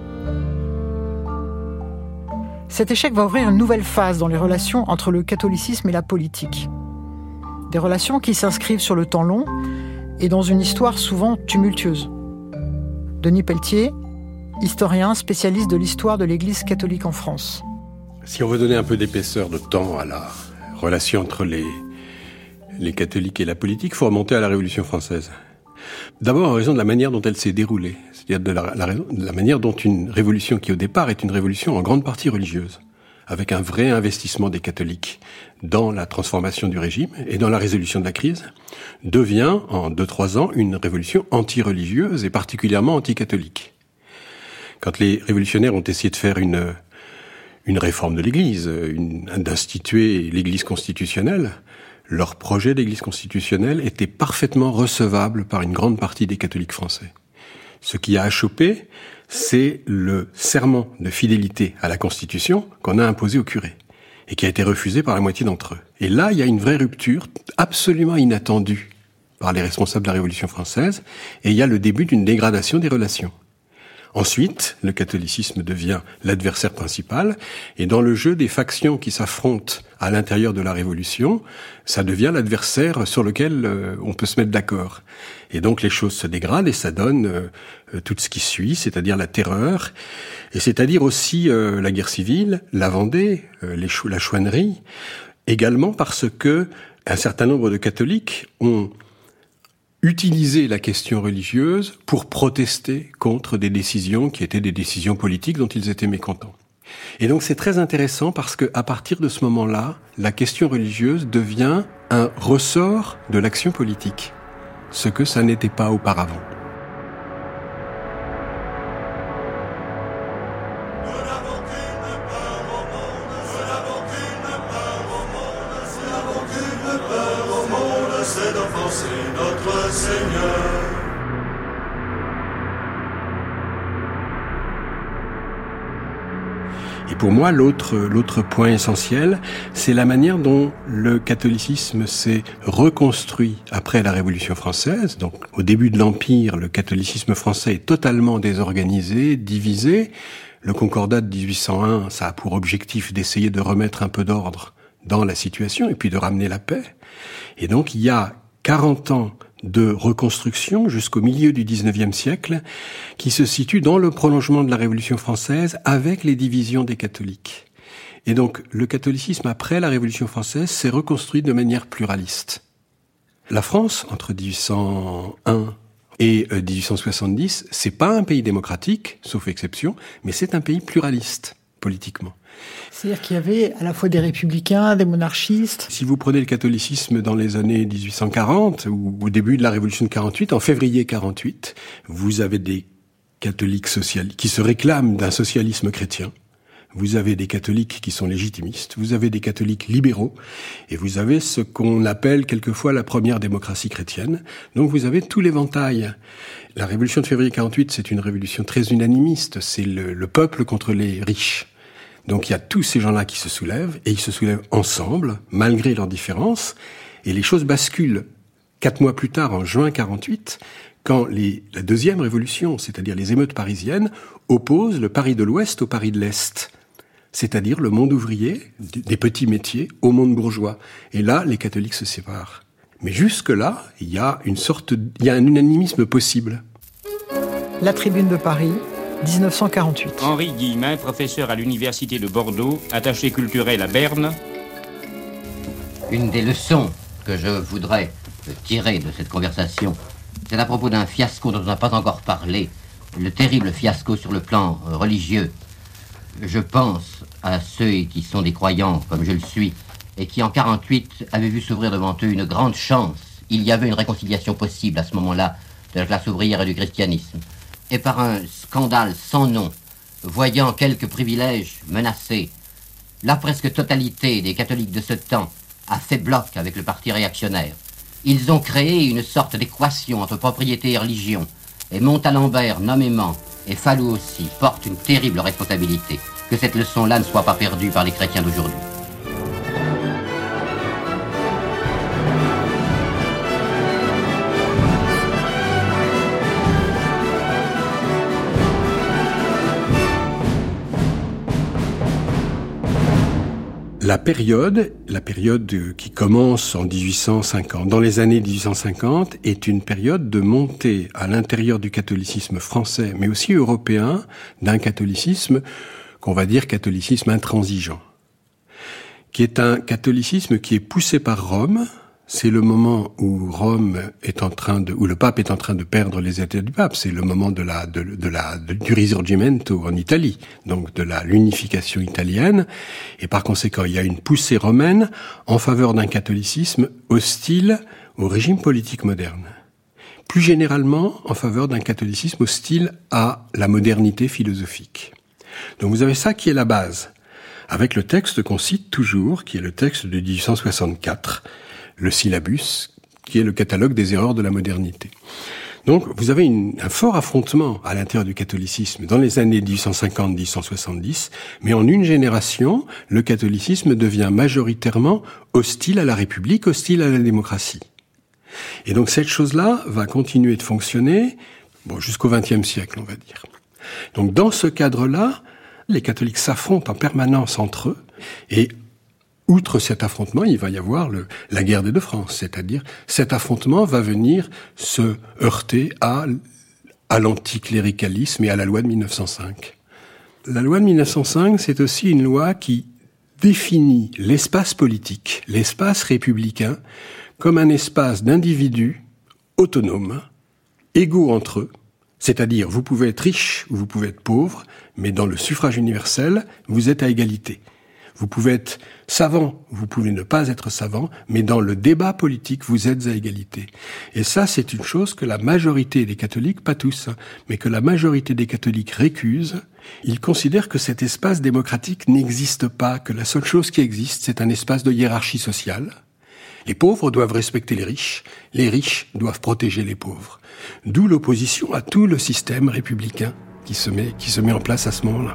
Cet échec va ouvrir une nouvelle phase dans les relations entre le catholicisme et la politique. Des relations qui s'inscrivent sur le temps long et dans une histoire souvent tumultueuse. Denis Pelletier, historien spécialiste de l'histoire de l'Église catholique en France. Si on veut donner un peu d'épaisseur de temps à la relation entre les les catholiques et la politique, il faut remonter à la Révolution française. D'abord en raison de la manière dont elle s'est déroulée, c'est-à-dire de la, la, de la manière dont une révolution qui au départ est une révolution en grande partie religieuse, avec un vrai investissement des catholiques dans la transformation du régime et dans la résolution de la crise, devient en deux trois ans une révolution anti-religieuse et particulièrement anti-catholique. Quand les révolutionnaires ont essayé de faire une, une réforme de l'Église, une, d'instituer l'Église constitutionnelle, leur projet d'église constitutionnelle était parfaitement recevable par une grande partie des catholiques français. Ce qui a achoppé, c'est le serment de fidélité à la Constitution qu'on a imposé aux curés et qui a été refusé par la moitié d'entre eux. Et là, il y a une vraie rupture absolument inattendue par les responsables de la Révolution française et il y a le début d'une dégradation des relations. Ensuite, le catholicisme devient l'adversaire principal, et dans le jeu des factions qui s'affrontent à l'intérieur de la Révolution, ça devient l'adversaire sur lequel euh, on peut se mettre d'accord. Et donc les choses se dégradent et ça donne euh, tout ce qui suit, c'est-à-dire la terreur, et c'est-à-dire aussi euh, la guerre civile, la Vendée, euh, les chou- la chouannerie, également parce que un certain nombre de catholiques ont utiliser la question religieuse pour protester contre des décisions qui étaient des décisions politiques dont ils étaient mécontents. Et donc c'est très intéressant parce que à partir de ce moment-là, la question religieuse devient un ressort de l'action politique, ce que ça n'était pas auparavant. c'est notre Seigneur. Et pour moi, l'autre, l'autre point essentiel, c'est la manière dont le catholicisme s'est reconstruit après la Révolution française. Donc, au début de l'Empire, le catholicisme français est totalement désorganisé, divisé. Le Concordat de dix-huit cent un, ça a pour objectif d'essayer de remettre un peu d'ordre dans la situation et puis de ramener la paix. Et donc, il y a quarante ans de reconstruction jusqu'au milieu du dix-neuvième siècle, qui se situe dans le prolongement de la Révolution française avec les divisions des catholiques. Et donc, le catholicisme, après la Révolution française, s'est reconstruit de manière pluraliste. La France, entre dix-huit cent un et dix-huit cent soixante-dix, c'est pas un pays démocratique, sauf exception, mais c'est un pays pluraliste, politiquement. C'est-à-dire qu'il y avait à la fois des républicains, des monarchistes. Si vous prenez le catholicisme dans les années dix-huit cent quarante, ou au début de la Révolution de quarante-huit, en février quarante-huit, vous avez des catholiques socialistes qui se réclament d'un socialisme chrétien. Vous avez des catholiques qui sont légitimistes, vous avez des catholiques libéraux, et vous avez ce qu'on appelle quelquefois la première démocratie chrétienne. Donc vous avez tout l'éventail. La Révolution de février quarante-huit, c'est une révolution très unanimiste, c'est le, le peuple contre les riches. Donc il y a tous ces gens-là qui se soulèvent, et ils se soulèvent ensemble, malgré leurs différences, et les choses basculent quatre mois plus tard, en juin quarante-huit, quand les, la deuxième révolution, c'est-à-dire les émeutes parisiennes, opposent le Paris de l'Ouest au Paris de l'Est, c'est-à-dire le monde ouvrier, des petits métiers, au monde bourgeois. Et là, les catholiques se séparent. Mais jusque-là, il y a une sorte, il y a un unanimisme possible. La Tribune de Paris, dix-neuf cent quarante-huit. Henri Guillemin, professeur à l'université de Bordeaux, attaché culturel à Berne. Une des leçons que je voudrais tirer de cette conversation, c'est à propos d'un fiasco dont on n'a pas encore parlé, le terrible fiasco sur le plan religieux. Je pense à ceux qui sont des croyants, comme je le suis, et qui en quarante-huit avaient vu s'ouvrir devant eux une grande chance. Il y avait une réconciliation possible à ce moment-là de la classe ouvrière et du christianisme. Et par un scandale sans nom, voyant quelques privilèges menacés, la presque totalité des catholiques de ce temps a fait bloc avec le parti réactionnaire. Ils ont créé une sorte d'équation entre propriété et religion, et Montalembert nommément, et Falloux aussi, portent une terrible responsabilité. Que cette leçon-là ne soit pas perdue par les chrétiens d'aujourd'hui. La période, la période qui commence en dix-huit cent cinquante, dans les années dix-huit cent cinquante, est une période de montée à l'intérieur du catholicisme français, mais aussi européen, d'un catholicisme qu'on va dire catholicisme intransigeant, qui est un catholicisme qui est poussé par Rome. C'est le moment où Rome est en train de, où le pape est en train de perdre les États du pape. C'est le moment de la, de, de la, de, du Risorgimento en Italie. Donc de la, l'unification italienne. Et par conséquent, il y a une poussée romaine en faveur d'un catholicisme hostile au régime politique moderne. Plus généralement, en faveur d'un catholicisme hostile à la modernité philosophique. Donc vous avez ça qui est la base. Avec le texte qu'on cite toujours, qui est le texte de dix-huit cent soixante-quatre, le syllabus, qui est le catalogue des erreurs de la modernité. Donc, vous avez une, un fort affrontement à l'intérieur du catholicisme dans les années dix-huit cent cinquante à dix-huit cent soixante-dix, mais en une génération, le catholicisme devient majoritairement hostile à la République, hostile à la démocratie. Et donc, cette chose-là va continuer de fonctionner, bon, jusqu'au vingtième siècle, on va dire. Donc, dans ce cadre-là, les catholiques s'affrontent en permanence entre eux, et outre cet affrontement, il va y avoir le, la guerre des deux France, c'est-à-dire cet affrontement va venir se heurter à, à l'anticléricalisme et à la loi de mille neuf cent cinq. La loi de mille neuf cent cinq, c'est aussi une loi qui définit l'espace politique, l'espace républicain, comme un espace d'individus autonomes, égaux entre eux, c'est-à-dire vous pouvez être riche ou vous pouvez être pauvre, mais dans le suffrage universel, vous êtes à égalité. Vous pouvez être savant, vous pouvez ne pas être savant, mais dans le débat politique, vous êtes à égalité. Et ça, c'est une chose que la majorité des catholiques, pas tous, hein, mais que la majorité des catholiques récusent. Ils considèrent que cet espace démocratique n'existe pas, que la seule chose qui existe, c'est un espace de hiérarchie sociale, Les pauvres doivent respecter les riches, les riches doivent protéger les pauvres. D'où l'opposition à tout le système républicain qui se met, qui se met en place à ce moment-là.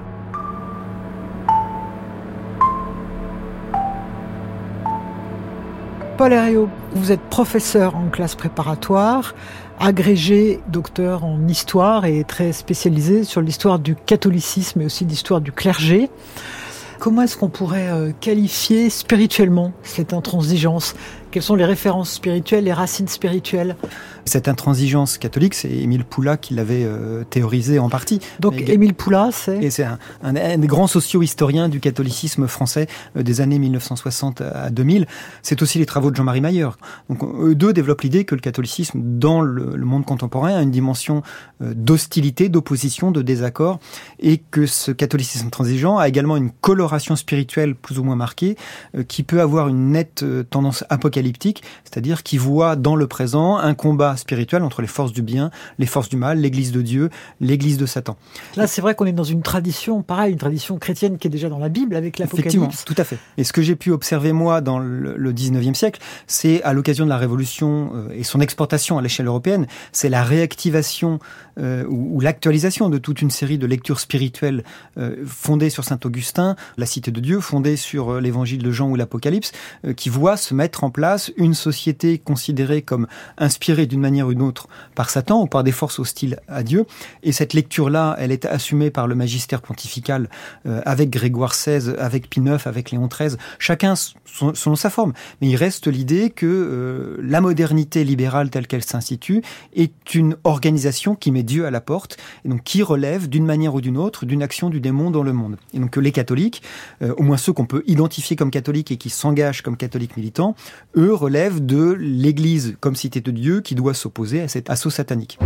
Paul Herriot, vous êtes professeur en classe préparatoire, agrégé docteur en histoire et très spécialisé sur l'histoire du catholicisme et aussi l'histoire du clergé. Comment est-ce qu'on pourrait qualifier spirituellement cette intransigeance ? Quelles sont les références spirituelles, les racines spirituelles ? Cette intransigeance catholique, c'est Émile Poula qui l'avait euh, théorisé en partie. Donc Mais, Émile Poula, c'est Et c'est un, un, un des grands socio-historiens du catholicisme français euh, des années mille neuf cent soixante à deux mille. C'est aussi les travaux de Jean-Marie Mayer. Donc eux deux développent l'idée que le catholicisme, dans le, le monde contemporain, a une dimension euh, d'hostilité, d'opposition, de désaccord, et que ce catholicisme transigeant a également une coloration spirituelle plus ou moins marquée, euh, qui peut avoir une nette euh, tendance apocalyptique, c'est-à-dire qui voit dans le présent un combat spirituel entre les forces du bien, les forces du mal, l'Église de Dieu, l'Église de Satan. Là, c'est vrai qu'on est dans une tradition, pareil, une tradition chrétienne qui est déjà dans la Bible avec l'Apocalypse. Effectivement, tout à fait. Et ce que j'ai pu observer, moi, dans le, le dix-neuvième siècle, c'est à l'occasion de la Révolution euh, et son exportation à l'échelle européenne, c'est la réactivation euh, ou, ou l'actualisation de toute une série de lectures spirituelles euh, fondées sur Saint-Augustin, la Cité de Dieu, fondée sur euh, l'Évangile de Jean ou l'Apocalypse, euh, qui voit se mettre en place une société considérée comme inspirée d'une manière ou d'une autre par Satan ou par des forces hostiles à Dieu. Et cette lecture-là, elle est assumée par le magistère pontifical euh, avec Grégoire seize, avec Pie neuf, avec Léon treize, chacun son, selon sa forme. Mais il reste l'idée que euh, la modernité libérale telle qu'elle s'institue est une organisation qui met Dieu à la porte et donc qui relève d'une manière ou d'une autre d'une action du démon dans le monde. Et donc que les catholiques, euh, au moins ceux qu'on peut identifier comme catholiques et qui s'engagent comme catholiques militants, eux relèvent de l'Église comme cité de Dieu qui doit s'opposer à cet assaut satanique.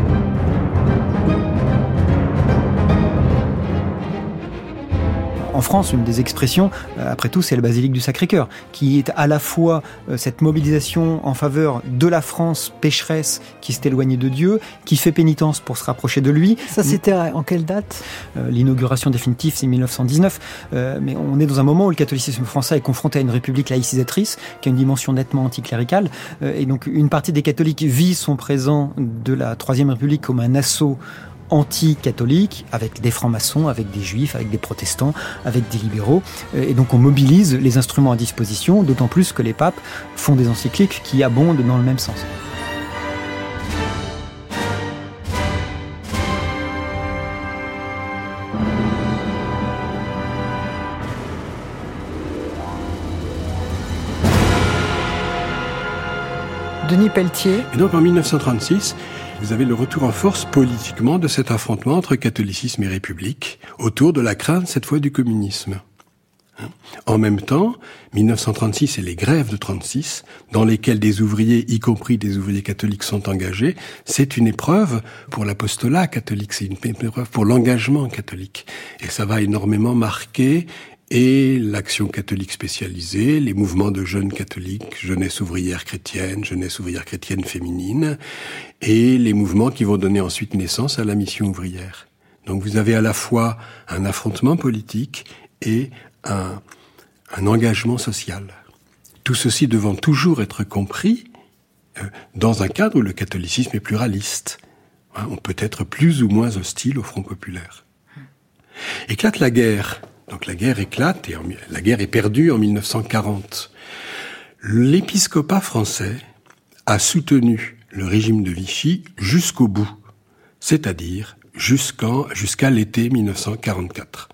En France, une des expressions, euh, après tout, c'est la basilique du Sacré-Cœur, qui est à la fois euh, cette mobilisation en faveur de la France pécheresse qui s'est éloignée de Dieu, qui fait pénitence pour se rapprocher de lui. Ça, c'était en quelle date ? euh, L'inauguration définitive, c'est mille neuf cent dix-neuf, euh, mais on est dans un moment où le catholicisme français est confronté à une république laïcisatrice, qui a une dimension nettement anticléricale, euh, et donc une partie des catholiques vit son présent de la Troisième République comme un assaut anti-catholique, avec des francs-maçons, avec des juifs, avec des protestants, avec des libéraux. Et donc on mobilise les instruments à disposition, d'autant plus que les papes font des encycliques qui abondent dans le même sens. Denis Pelletier. Et donc en mille neuf cent trente-six, vous avez le retour en force politiquement de cet affrontement entre catholicisme et république, autour de la crainte cette fois du communisme. En même temps, mille neuf cent trente-six et les grèves de trente-six, dans lesquelles des ouvriers, y compris des ouvriers catholiques, sont engagés, c'est une épreuve pour l'apostolat catholique, c'est une épreuve pour l'engagement catholique. Et ça va énormément marquer et l'action catholique spécialisée, les mouvements de jeunes catholiques, jeunesse ouvrière chrétienne, jeunesse ouvrière chrétienne féminine, et les mouvements qui vont donner ensuite naissance à la mission ouvrière. Donc vous avez à la fois un affrontement politique et un, un engagement social. Tout ceci devant toujours être compris euh, dans un cadre où le catholicisme est pluraliste. Hein, on peut être plus ou moins hostile au Front populaire. Éclate la guerre. Donc la guerre éclate et en, la guerre est perdue en mille neuf cent quarante. L'épiscopat français a soutenu le régime de Vichy jusqu'au bout, c'est-à-dire jusqu'en, jusqu'à l'été mille neuf cent quarante-quatre.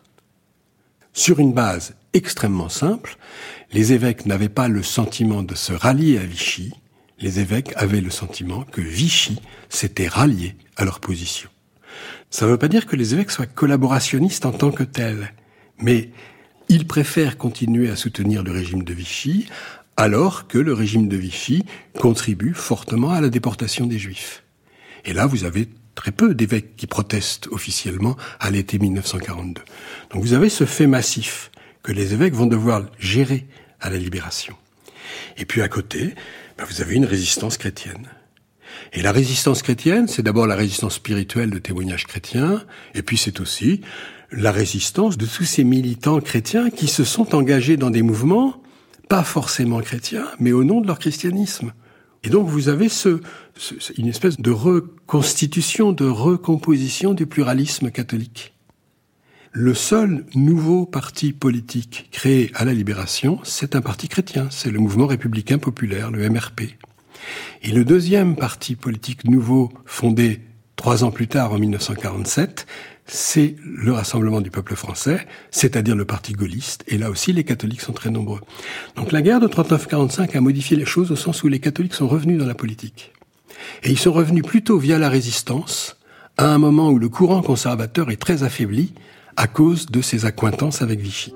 Sur une base extrêmement simple, les évêques n'avaient pas le sentiment de se rallier à Vichy, les évêques avaient le sentiment que Vichy s'était rallié à leur position. Ça ne veut pas dire que les évêques soient collaborationnistes en tant que tels, mais ils préfèrent continuer à soutenir le régime de Vichy, alors que le régime de Vichy contribue fortement à la déportation des Juifs. Et là, vous avez très peu d'évêques qui protestent officiellement à l'été mille neuf cent quarante-deux. Donc vous avez ce fait massif que les évêques vont devoir gérer à la Libération. Et puis à côté, ben vous avez une résistance chrétienne. Et la résistance chrétienne, c'est d'abord la résistance spirituelle de témoignages chrétiens, et puis c'est aussi la résistance de tous ces militants chrétiens qui se sont engagés dans des mouvements pas forcément chrétiens, mais au nom de leur christianisme. Et donc vous avez ce, ce, une espèce de reconstitution, de recomposition du pluralisme catholique. Le seul nouveau parti politique créé à la Libération, c'est un parti chrétien, c'est le Mouvement républicain populaire, le M R P. Et le deuxième parti politique nouveau, fondé trois ans plus tard, en mille neuf cent quarante-sept, c'est le Rassemblement du peuple français, c'est-à-dire le parti gaulliste, et là aussi les catholiques sont très nombreux. Donc la guerre de trente-neuf quarante-cinq a modifié les choses au sens où les catholiques sont revenus dans la politique. Et ils sont revenus plutôt via la résistance, à un moment où le courant conservateur est très affaibli, à cause de ses accointances avec Vichy.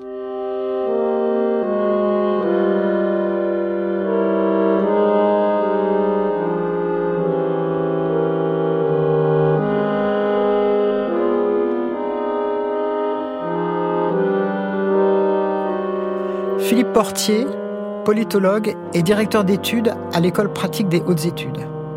Philippe Portier, politologue et directeur d'études à l'École pratique des hautes études.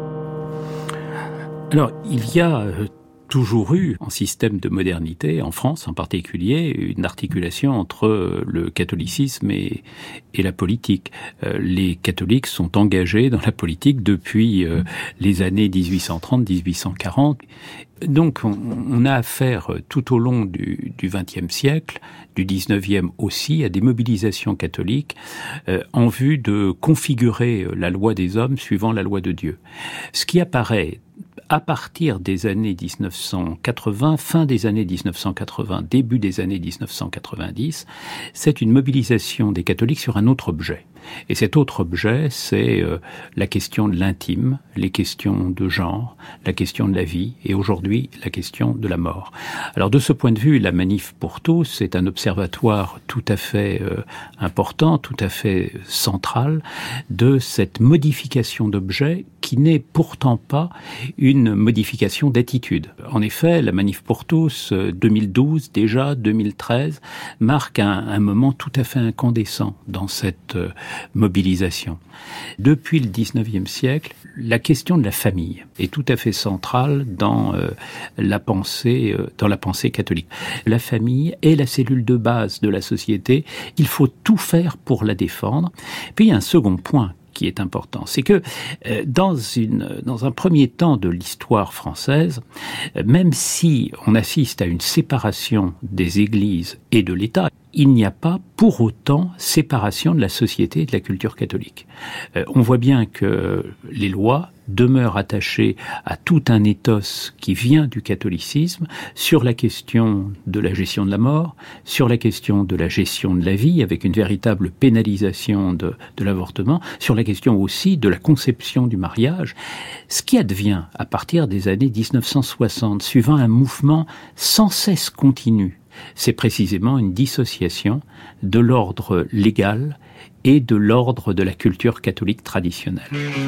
Alors, il y a euh, toujours eu, en système de modernité, en France en particulier, une articulation entre le catholicisme et, et la politique. Euh, les catholiques sont engagés dans la politique depuis euh, les années dix-huit cent trente à dix-huit cent quarante. Donc, on, on a affaire tout au long du vingtième siècle, du dix-neuvième aussi, à des mobilisations catholiques euh, en vue de configurer la loi des hommes suivant la loi de Dieu. Ce qui apparaît à partir des années dix-neuf cent quatre-vingts, fin des années dix-neuf cent quatre-vingts, début des années dix-neuf cent quatre-vingt-dix, c'est une mobilisation des catholiques sur un autre objet. Et cet autre objet, c'est euh, la question de l'intime, les questions de genre, la question de la vie et aujourd'hui la question de la mort. Alors de ce point de vue, la Manif pour tous, c'est un observatoire tout à fait euh, important, tout à fait central de cette modification d'objet qui n'est pourtant pas une modification d'attitude. En effet, la Manif pour tous, deux mille douze déjà, deux mille treize, marque un, un moment tout à fait incandescent dans cette euh, mobilisation. Depuis le dix-neuvième siècle, la question de la famille est tout à fait centrale dans euh, la pensée, euh, dans la pensée catholique. La famille est la cellule de base de la société. Il faut tout faire pour la défendre. Puis il y a un second point qui est important, c'est que euh, dans une dans un premier temps de l'histoire française, euh, même si on assiste à une séparation des églises et de l'État, il n'y a pas pour autant séparation de la société et de la culture catholique. Euh, on voit bien que les lois demeurent attachées à tout un ethos qui vient du catholicisme sur la question de la gestion de la mort, sur la question de la gestion de la vie avec une véritable pénalisation de, de l'avortement, sur la question aussi de la conception du mariage. Ce qui advient à partir des années dix-neuf cent soixante, suivant un mouvement sans cesse continu, c'est précisément une dissociation de l'ordre légal et de l'ordre de la culture catholique traditionnelle.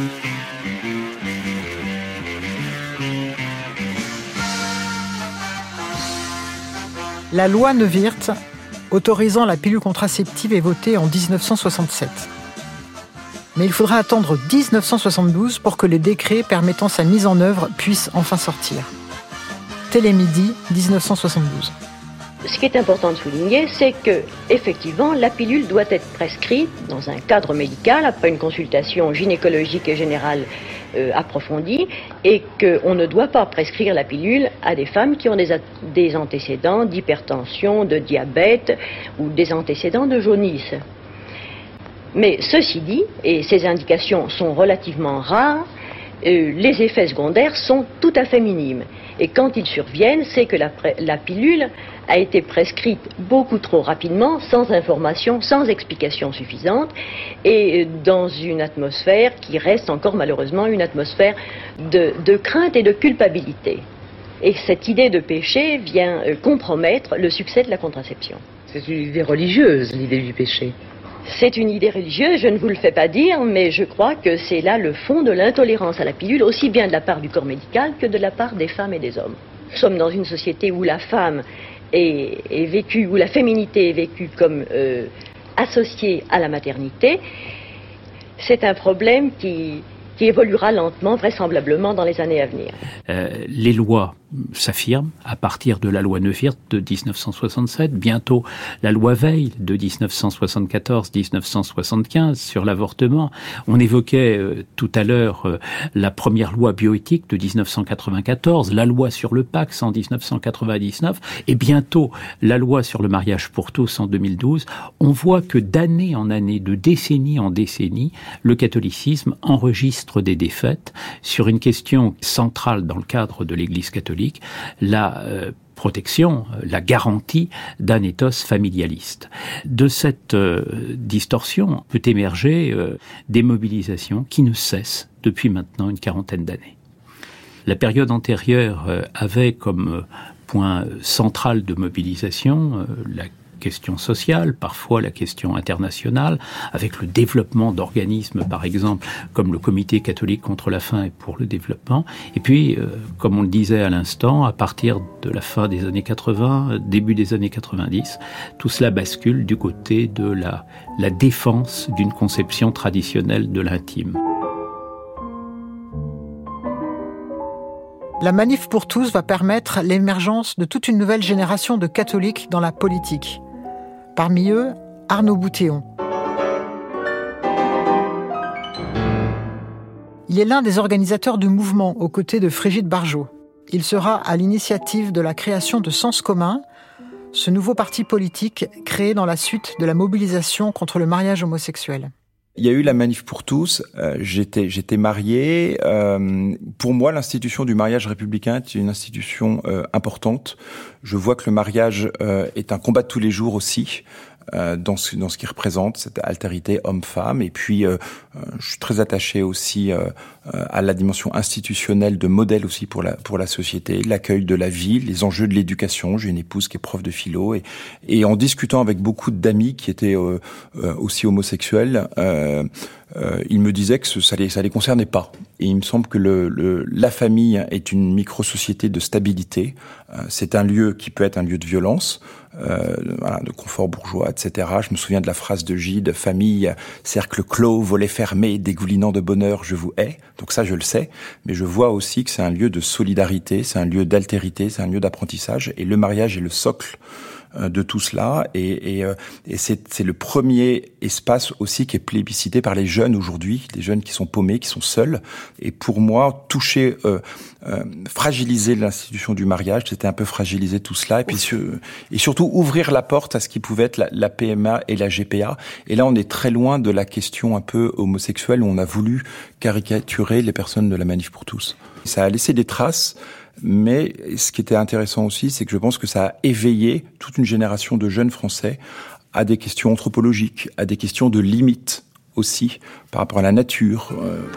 La loi Neuwirth, autorisant la pilule contraceptive, est votée en dix-neuf cent soixante-sept. Mais il faudra attendre dix-neuf cent soixante-douze pour que les décrets permettant sa mise en œuvre puissent enfin sortir. Télémidi, dix-neuf cent soixante-douze. Ce qui est important de souligner, c'est que, effectivement, la pilule doit être prescrite dans un cadre médical après une consultation gynécologique et générale euh, approfondie, et qu'on ne doit pas prescrire la pilule à des femmes qui ont des, des antécédents d'hypertension, de diabète ou des antécédents de jaunisse. Mais ceci dit, et ces indications sont relativement rares, euh, les effets secondaires sont tout à fait minimes. Et quand ils surviennent, c'est que la, la pilule a été prescrite beaucoup trop rapidement, sans information, sans explication suffisante, et dans une atmosphère qui reste encore malheureusement une atmosphère de, de crainte et de culpabilité. Et cette idée de péché vient compromettre le succès de la contraception. C'est une idée religieuse, l'idée du péché. C'est une idée religieuse, je ne vous le fais pas dire, mais je crois que c'est là le fond de l'intolérance à la pilule, aussi bien de la part du corps médical que de la part des femmes et des hommes. Nous sommes dans une société où la femme est, est vécue, où la féminité est vécue comme euh, associée à la maternité. C'est un problème qui, qui évoluera lentement, vraisemblablement, dans les années à venir. Euh, les lois s'affirment à partir de la loi Neuwirth de dix-neuf cent soixante-sept, bientôt la loi Veil de dix-neuf cent soixante-quatorze dix-neuf cent soixante-quinze sur l'avortement. On évoquait euh, tout à l'heure euh, la première loi bioéthique de dix-neuf cent quatre-vingt-quatorze, la loi sur le Pacs en dix-neuf cent quatre-vingt-dix-neuf et bientôt la loi sur le mariage pour tous en deux mille douze. On voit que d'année en année, de décennie en décennie, le catholicisme enregistre des défaites sur une question centrale dans le cadre de l'Église catholique, la euh, protection, la garantie d'un ethos familialiste. De cette euh, distorsion peut émerger euh, des mobilisations qui ne cessent depuis maintenant une quarantaine d'années. La période antérieure euh, avait comme euh, point central de mobilisation euh, la question sociale, parfois la question internationale, avec le développement d'organismes, par exemple, comme le Comité catholique contre la faim et pour le développement. Et puis, euh, comme on le disait à l'instant, à partir de la fin des années quatre-vingts, début des années quatre-vingt-dix, tout cela bascule du côté de la, la défense d'une conception traditionnelle de l'intime. La Manif pour tous va permettre l'émergence de toute une nouvelle génération de catholiques dans la politique. Parmi eux, Arnaud Boutéon. Il est l'un des organisateurs du mouvement aux côtés de Frigide Barjot. Il sera à l'initiative de la création de Sens commun, ce nouveau parti politique créé dans la suite de la mobilisation contre le mariage homosexuel. Il y a eu la Manif pour tous, euh, j'étais j'étais marié. Euh, pour moi, l'institution du mariage républicain est une institution euh, importante. Je vois que le mariage euh, est un combat de tous les jours aussi. Euh, dans ce dans ce qu'il représente, cette altérité homme-femme. Et puis, euh, euh, je suis très attaché aussi euh, à la dimension institutionnelle de modèle aussi pour la pour la société, l'accueil de la vie, les enjeux de l'éducation. J'ai une épouse qui est prof de philo et et en discutant avec beaucoup d'amis qui étaient euh, euh, aussi homosexuels, euh, euh, ils me disaient que ça les ça les concernait pas. Et il me semble que le, le la famille est une micro-société de stabilité. Euh, c'est un lieu qui peut être un lieu de violence. Euh, voilà, de confort bourgeois, et cetera. Je me souviens de la phrase de Gide, famille, cercle clos, volet fermé, dégoulinant de bonheur, je vous hais. Donc ça, je le sais, mais je vois aussi que c'est un lieu de solidarité, c'est un lieu d'altérité, c'est un lieu d'apprentissage, et le mariage est le socle de tout cela, et, et, et c'est, c'est le premier espace aussi qui est plébiscité par les jeunes aujourd'hui, les jeunes qui sont paumés, qui sont seuls. Et pour moi, toucher, euh, euh, fragiliser l'institution du mariage, c'était un peu fragiliser tout cela, et puis sur, et surtout ouvrir la porte à ce qui pouvait être la, la P M A et la G P A. Et là, on est très loin de la question un peu homosexuelle où on a voulu caricaturer les personnes de la Manif pour tous. Ça a laissé des traces. Mais ce qui était intéressant aussi, c'est que je pense que ça a éveillé toute une génération de jeunes Français à des questions anthropologiques, à des questions de limites aussi, par rapport à la nature.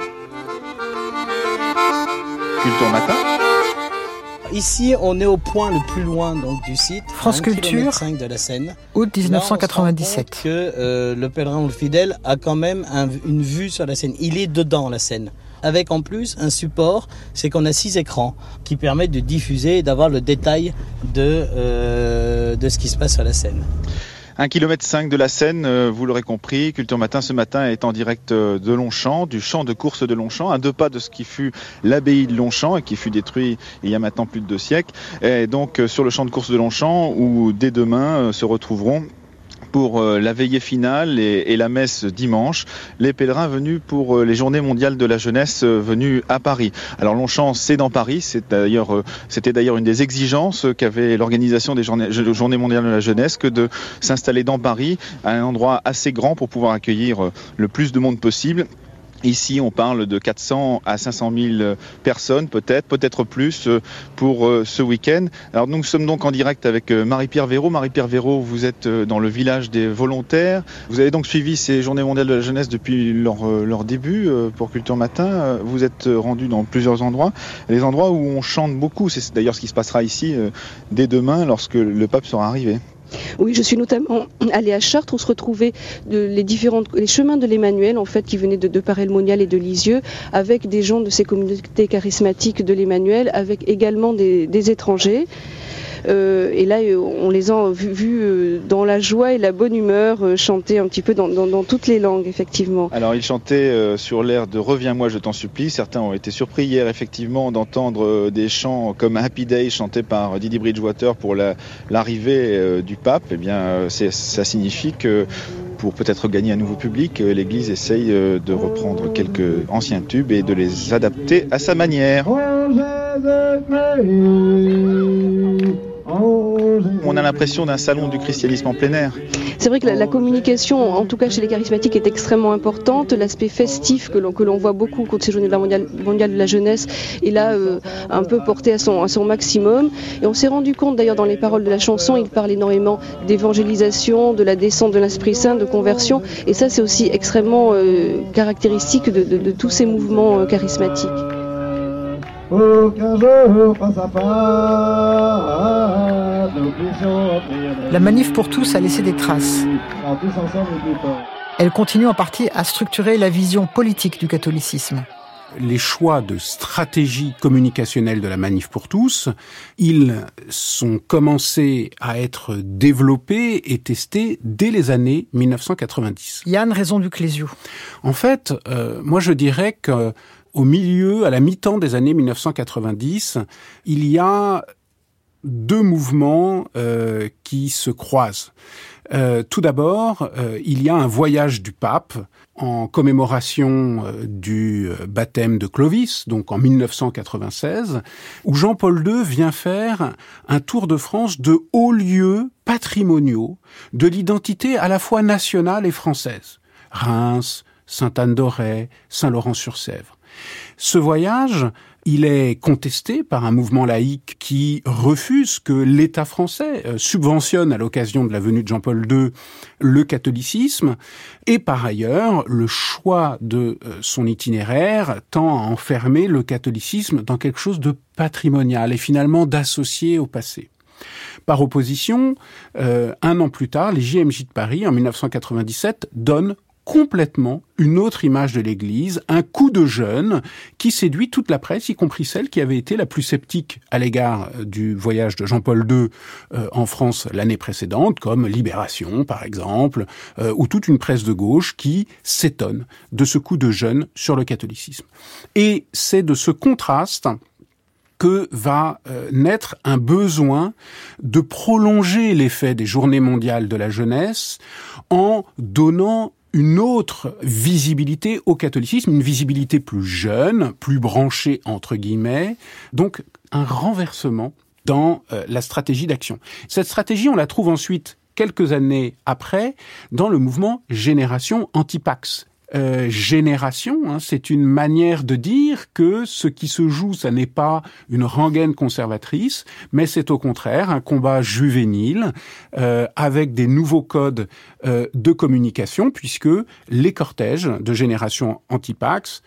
Culture Matin. Ici, on est au point le plus loin donc, du site, France Culture, cinq de la Seine. Août dix-neuf cent quatre-vingt-dix-sept. Là, on se rend compte que euh, le pèlerin ou le fidèle a quand même un, une vue sur la Seine. Il est dedans, la Seine. Avec en plus un support, c'est qu'on a six écrans qui permettent de diffuser et d'avoir le détail de, euh, de ce qui se passe sur la Seine. Un kilomètre cinq de la Seine, vous l'aurez compris, Culture Matin ce matin est en direct de Longchamp, du champ de course de Longchamp, à deux pas de ce qui fut l'abbaye de Longchamp et qui fut détruit il y a maintenant plus de deux siècles. Et donc sur le champ de course de Longchamp où dès demain se retrouveront pour la veillée finale et, et la messe dimanche, les pèlerins venus pour les Journées mondiales de la jeunesse venus à Paris. Alors Longchamp, c'est dans Paris, c'est d'ailleurs, c'était d'ailleurs une des exigences qu'avait l'organisation des Journées, Journées mondiales de la jeunesse, que de s'installer dans Paris, à un endroit assez grand pour pouvoir accueillir le plus de monde possible. Ici, on parle de quatre cents à cinq cent mille personnes, peut-être, peut-être plus, pour ce week-end. Alors, nous sommes donc en direct avec Marie-Pierre Véraud. Marie-Pierre Véraud, vous êtes dans le village des volontaires. Vous avez donc suivi ces Journées mondiales de la jeunesse depuis leur, leur début pour Culture Matin. Vous êtes rendu dans plusieurs endroits, les endroits où on chante beaucoup. C'est d'ailleurs ce qui se passera ici dès demain, lorsque le pape sera arrivé. Oui, je suis notamment allée à Chartres où se retrouvaient de, les différentes les chemins de l'Emmanuel en fait qui venaient de, de Paray-le-Monial et de Lisieux, avec des gens de ces communautés charismatiques de l'Emmanuel, avec également des, des étrangers. Euh, et là, on les a vus vu dans la joie et la bonne humeur, euh, chanter un petit peu dans, dans, dans toutes les langues, effectivement. Alors, ils chantaient euh, sur l'air de « Reviens-moi, je t'en supplie ». Certains ont été surpris hier, effectivement, d'entendre euh, des chants comme « Happy Day » chantés par Didi Bridgewater pour la, l'arrivée euh, du pape. Eh bien, euh, c'est, ça signifie que pour peut-être gagner un nouveau public, euh, l'Église essaye euh, de reprendre quelques anciens tubes et de les adapter à sa manière. On a l'impression d'un salon du christianisme en plein air. C'est vrai que la, la communication, en tout cas chez les charismatiques, est extrêmement importante. L'aspect festif que l'on, que l'on voit beaucoup au cours de ces journées mondiales, mondiales de la jeunesse est là euh, un peu porté à son, à son maximum. Et on s'est rendu compte d'ailleurs dans les paroles de la chanson, il parle énormément d'évangélisation, de la descente de l'Esprit Saint, de conversion. Et ça c'est aussi extrêmement euh, caractéristique de, de, de tous ces mouvements euh, charismatiques. La manif pour tous a laissé des traces. Elle continue en partie à structurer la vision politique du catholicisme. Les choix de stratégie communicationnelle de la manif pour tous, ils sont commencés à être développés et testés dès les années mille neuf cent quatre-vingt-dix. Yann Raison-du-Clézieux. En fait, euh, moi je dirais que au milieu, à la mi-temps des années mille neuf cent quatre-vingt-dix, il y a deux mouvements euh, qui se croisent. Euh, tout d'abord, euh, il y a un voyage du pape en commémoration euh, du baptême de Clovis, donc en mille neuf cent quatre-vingt-seize, où Jean-Paul deux vient faire un tour de France de hauts lieux patrimoniaux de l'identité à la fois nationale et française. Reims, Sainte-Anne-d'Auray, Saint-Laurent-sur-Sèvre. Ce voyage, il est contesté par un mouvement laïque qui refuse que l'État français subventionne à l'occasion de la venue de Jean-Paul deux le catholicisme, et par ailleurs, le choix de son itinéraire tend à enfermer le catholicisme dans quelque chose de patrimonial et finalement d'associé au passé. Par opposition, euh, un an plus tard, les J M J de Paris, en mille neuf cent quatre-vingt-dix-sept, donnent complètement une autre image de l'Église, un coup de jeune qui séduit toute la presse, y compris celle qui avait été la plus sceptique à l'égard du voyage de Jean-Paul deux euh, en France l'année précédente, comme Libération par exemple, euh, ou toute une presse de gauche qui s'étonne de ce coup de jeune sur le catholicisme. Et c'est de ce contraste que va euh, naître un besoin de prolonger l'effet des Journées mondiales de la jeunesse en donnant une autre visibilité au catholicisme, une visibilité plus jeune, plus branchée entre guillemets, donc un renversement dans euh, la stratégie d'action. Cette stratégie, on la trouve ensuite, quelques années après, dans le mouvement Génération Antipax. Euh, génération, hein, c'est une manière de dire que ce qui se joue, ça n'est pas une rengaine conservatrice, mais c'est au contraire un combat juvénile euh, avec des nouveaux codes euh, de communication, puisque les cortèges de Génération Antipax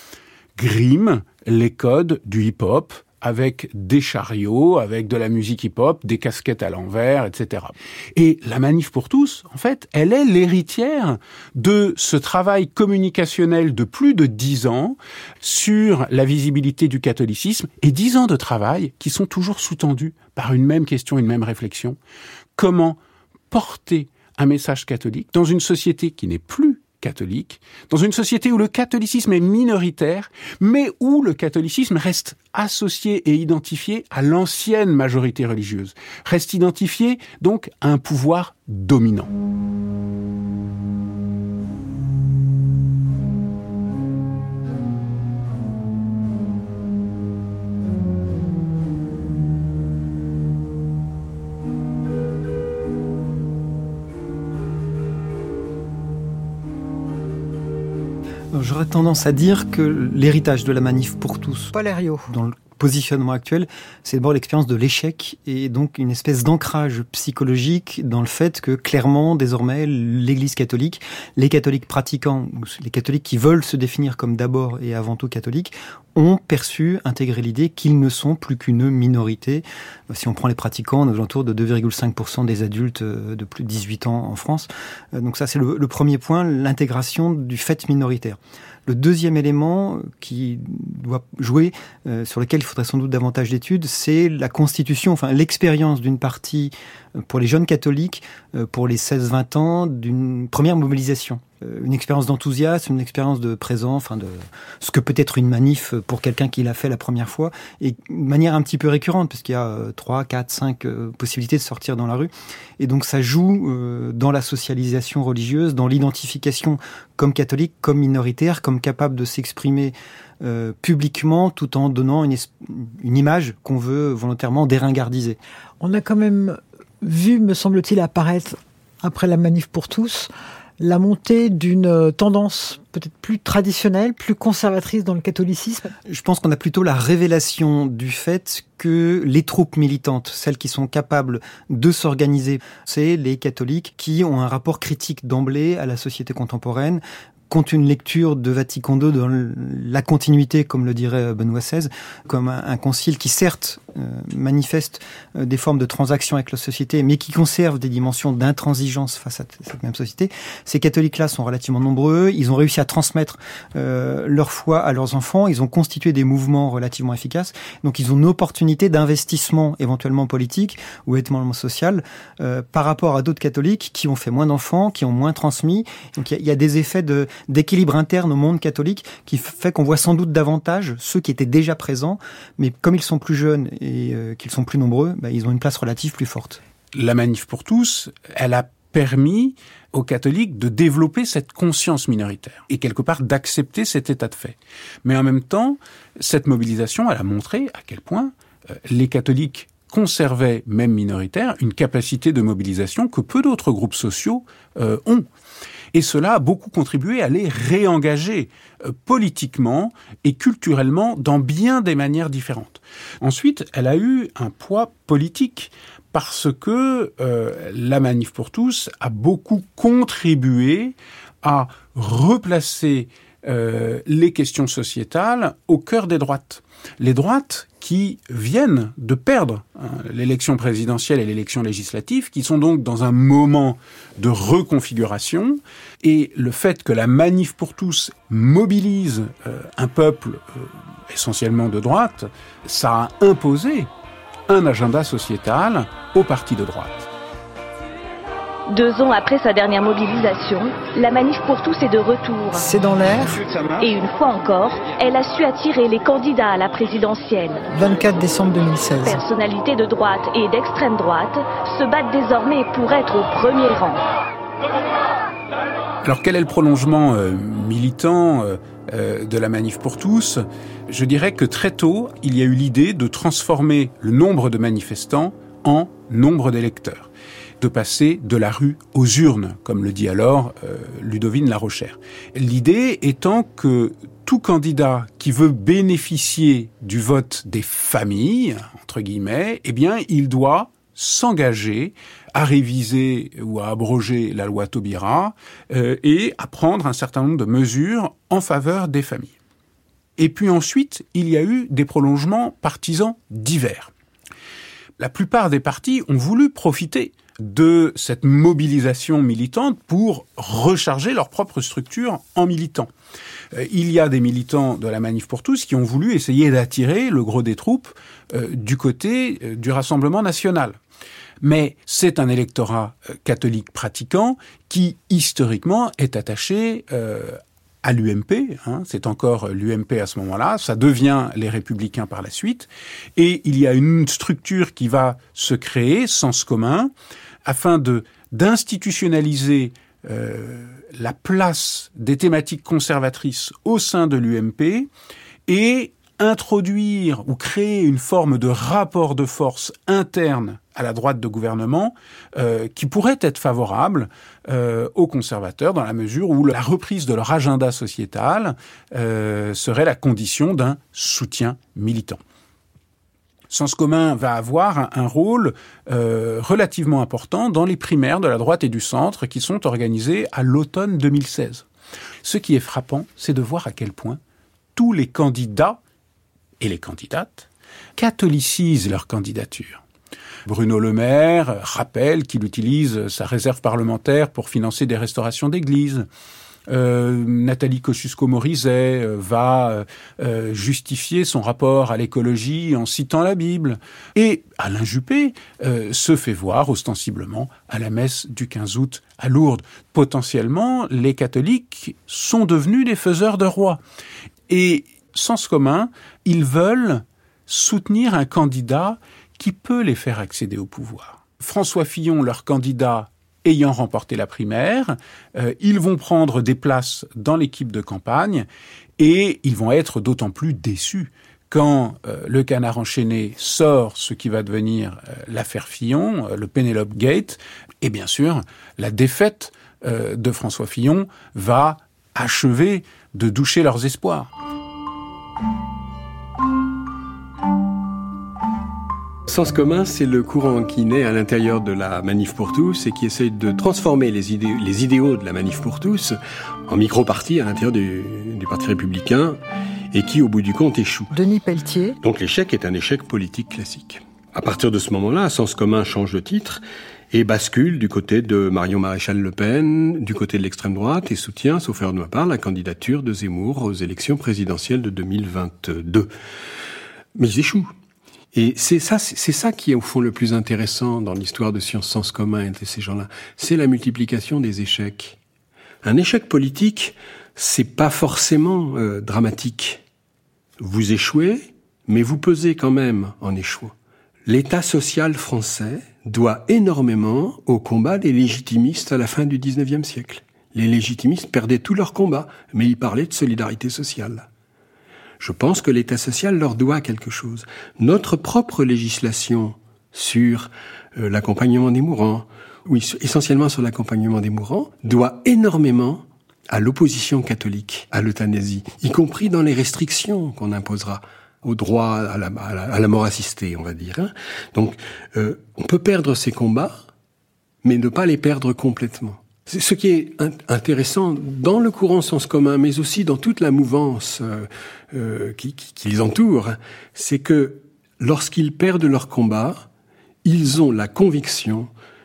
griment les codes du hip-hop, avec des chariots, avec de la musique hip-hop, des casquettes à l'envers, et cetera. Et la Manif pour tous, en fait, elle est l'héritière de ce travail communicationnel de plus de dix ans sur la visibilité du catholicisme, et dix ans de travail qui sont toujours sous-tendus par une même question, une même réflexion. Comment porter un message catholique dans une société qui n'est plus catholique, dans une société où le catholicisme est minoritaire, mais où le catholicisme reste associé et identifié à l'ancienne majorité religieuse, reste identifié donc à un pouvoir dominant. J'aurais tendance à dire que l'héritage de la Manif pour tous, Paul Herriot, dans le positionnement actuel, c'est d'abord l'expérience de l'échec et donc une espèce d'ancrage psychologique dans le fait que clairement, désormais, l'Église catholique, les catholiques pratiquants, ou les catholiques qui veulent se définir comme d'abord et avant tout catholiques, ont perçu, intégré l'idée qu'ils ne sont plus qu'une minorité. Si on prend les pratiquants, on est aux alentours de deux virgule cinq pour cent des adultes de plus de dix-huit ans en France. Donc ça, c'est le, le premier point, l'intégration du fait minoritaire. Le deuxième élément qui doit jouer, euh, sur lequel il faudrait sans doute davantage d'études, c'est la constitution, enfin l'expérience d'une partie, euh, pour les jeunes catholiques, euh, pour les seize vingt ans, d'une première mobilisation. Euh, une expérience d'enthousiasme, une expérience de présent, enfin de ce que peut être une manif pour quelqu'un qui l'a fait la première fois, et de manière un petit peu récurrente, parce qu'il y a trois, quatre, cinq possibilités de sortir dans la rue. Et donc ça joue euh, dans la socialisation religieuse, dans l'identification comme catholique, comme minoritaire, comme capable de s'exprimer euh, publiquement tout en donnant une, une image qu'on veut volontairement déringardiser. On a quand même vu, me semble-t-il, apparaître, après la manif pour tous, la montée d'une tendance peut-être plus traditionnelle, plus conservatrice dans le catholicisme. Je pense qu'on a plutôt la révélation du fait que les troupes militantes, celles qui sont capables de s'organiser, c'est les catholiques qui ont un rapport critique d'emblée à la société contemporaine, compte une lecture de Vatican deux dans la continuité, comme le dirait Benoît seize, comme un, un concile qui certes euh, manifeste euh, des formes de transaction avec la société, mais qui conserve des dimensions d'intransigeance face à t- cette même société. Ces catholiques-là sont relativement nombreux, ils ont réussi à transmettre euh, leur foi à leurs enfants, ils ont constitué des mouvements relativement efficaces, donc ils ont une opportunité d'investissement éventuellement politique ou éventuellement social euh, par rapport à d'autres catholiques qui ont fait moins d'enfants, qui ont moins transmis. Donc il y, y a des effets de d'équilibre interne au monde catholique qui fait qu'on voit sans doute davantage ceux qui étaient déjà présents, mais comme ils sont plus jeunes et euh, qu'ils sont plus nombreux, bah, ils ont une place relative plus forte. La manif pour tous, elle a permis aux catholiques de développer cette conscience minoritaire et quelque part d'accepter cet état de fait. Mais en même temps, cette mobilisation, elle a montré à quel point euh, les catholiques conservaient, même minoritaires, une capacité de mobilisation que peu d'autres groupes sociaux euh, ont. Et cela a beaucoup contribué à les réengager euh, politiquement et culturellement dans bien des manières différentes. Ensuite, elle a eu un poids politique parce que euh, la manif pour tous a beaucoup contribué à replacer euh, les questions sociétales au cœur des droites. Les droites qui viennent de perdre hein, l'élection présidentielle et l'élection législative, qui sont donc dans un moment de reconfiguration, et le fait que la manif pour tous mobilise euh, un peuple euh, essentiellement de droite, ça a imposé un agenda sociétal aux partis de droite. Deux ans après sa dernière mobilisation, la manif pour tous est de retour. C'est dans l'air. Et une fois encore, elle a su attirer les candidats à la présidentielle. vingt-quatre décembre deux mille seize. Personnalités de droite et d'extrême droite se battent désormais pour être au premier rang. Alors quel est le prolongement euh, militant euh, euh, de la manif pour tous ? Je dirais que très tôt, il y a eu l'idée de transformer le nombre de manifestants en nombre d'électeurs, de passer de la rue aux urnes, comme le dit alors euh, Ludovine Larochère. L'idée étant que tout candidat qui veut bénéficier du vote des familles, entre guillemets, eh bien, il doit s'engager à réviser ou à abroger la loi Taubira euh, et à prendre un certain nombre de mesures en faveur des familles. Et puis ensuite, il y a eu des prolongements partisans divers. La plupart des partis ont voulu profiter de cette mobilisation militante pour recharger leur propre structure en militants. Euh, il y a des militants de la Manif pour tous qui ont voulu essayer d'attirer le gros des troupes euh, du côté euh, du Rassemblement national. Mais c'est un électorat euh, catholique pratiquant qui, historiquement, est attaché euh, à l'U M P, hein, c'est encore l'U M P à ce moment-là, ça devient les Républicains par la suite, et il y a une structure qui va se créer, Sens commun, afin de d'institutionnaliser euh, la place des thématiques conservatrices au sein de l'U M P et introduire ou créer une forme de rapport de force interne à la droite de gouvernement euh, qui pourrait être favorable euh, aux conservateurs dans la mesure où la reprise de leur agenda sociétal euh, serait la condition d'un soutien militant. Sens commun va avoir un, un rôle euh, relativement important dans les primaires de la droite et du centre qui sont organisées à l'automne deux mille seize. Ce qui est frappant, c'est de voir à quel point tous les candidats et les candidates catholicisent leur candidature. Bruno Le Maire rappelle qu'il utilise sa réserve parlementaire pour financer des restaurations d'églises. Euh, Nathalie Kosciusko-Morizet euh, va euh, justifier son rapport à l'écologie en citant la Bible. Et Alain Juppé euh, se fait voir ostensiblement à la messe du quinze août à Lourdes. Potentiellement, les catholiques sont devenus des faiseurs de rois. Et sens commun, ils veulent soutenir un candidat qui peut les faire accéder au pouvoir. François Fillon, leur candidat, ayant remporté la primaire, euh, ils vont prendre des places dans l'équipe de campagne et ils vont être d'autant plus déçus quand euh, le Canard enchaîné sort ce qui va devenir euh, l'affaire Fillon, euh, le Penelope Gate, et bien sûr, la défaite euh, de François Fillon va achever de doucher leurs espoirs. Sens commun, c'est le courant qui naît à l'intérieur de la Manif pour tous et qui essaye de transformer les, idé- les idéaux de la Manif pour tous en micro-partis à l'intérieur du, du Parti républicain et qui, au bout du compte, échoue. Denis Pelletier. Donc l'échec est un échec politique classique. À partir de ce moment-là, Sens commun change de titre et bascule du côté de Marion Maréchal Le Pen, du côté de l'extrême droite et soutient, sauf erreur de ma part, la candidature de Zemmour aux élections présidentielles de deux mille vingt-deux. Mais ils échouent. Et c'est ça, c'est ça qui est au fond le plus intéressant dans l'histoire de Sciences Sens commun et de ces gens-là. C'est la multiplication des échecs. Un échec politique, c'est pas forcément euh, dramatique. Vous échouez, mais vous pesez quand même en échouant. L'État social français doit énormément au combat des légitimistes à la fin du dix-neuvième siècle. Les légitimistes perdaient tous leurs combats, mais ils parlaient de solidarité sociale. Je pense que l'État social leur doit quelque chose. Notre propre législation sur euh, l'accompagnement des mourants, oui, essentiellement sur l'accompagnement des mourants, doit énormément à l'opposition catholique à l'euthanasie, y compris dans les restrictions qu'on imposera au droit à la, à la, à la mort assistée, on va dire. Hein. Donc, euh, on peut perdre ces combats, mais ne pas les perdre complètement. C'est ce qui est intéressant dans le courant Sens commun, mais aussi dans toute la mouvance euh, euh, qui, qui, qui les entoure, c'est que lorsqu'ils perdent leur combat, ils ont la conviction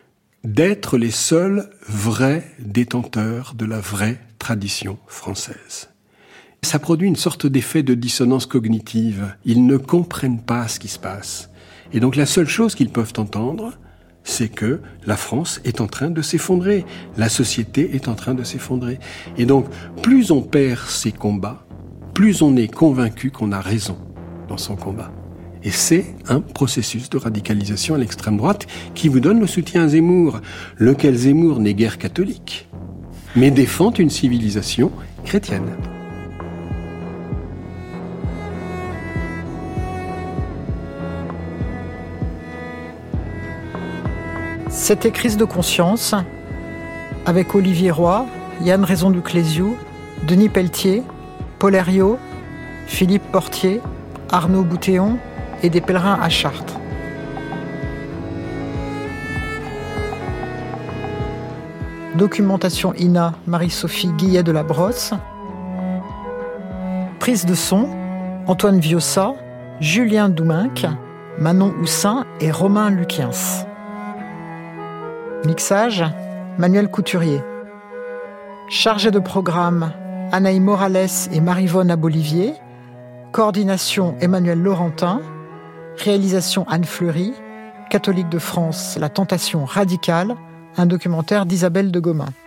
d'être les seuls vrais détenteurs de la vraie tradition française. Ça produit une sorte d'effet de dissonance cognitive. Ils ne comprennent pas ce qui se passe. Et donc la seule chose qu'ils peuvent entendre, c'est que la France est en train de s'effondrer. La société est en train de s'effondrer. Et donc, plus on perd ses combats, plus on est convaincu qu'on a raison dans son combat. Et c'est un processus de radicalisation à l'extrême droite qui vous donne le soutien à Zemmour, lequel Zemmour n'est guère catholique, mais défend une civilisation chrétienne. C'était Crise de conscience avec Olivier Roy, Yann Raison du Cléziou, Denis Pelletier, Paul Herriot, Philippe Portier, Arnaud Boutéon et des pèlerins à Chartres. Documentation I N A, Marie-Sophie Guillet de la Brosse. Prise de son, Antoine Viossa, Julien Douminc, Manon Houssin et Romain Luquiens. Mixage, Manuel Couturier. Chargé de programme, Anaïs Morales et Marie-Vonne Abolivier. Coordination, Emmanuel Laurentin. Réalisation, Anne Fleury. Catholique de France, La tentation radicale. Un documentaire d'Isabelle de Gomin.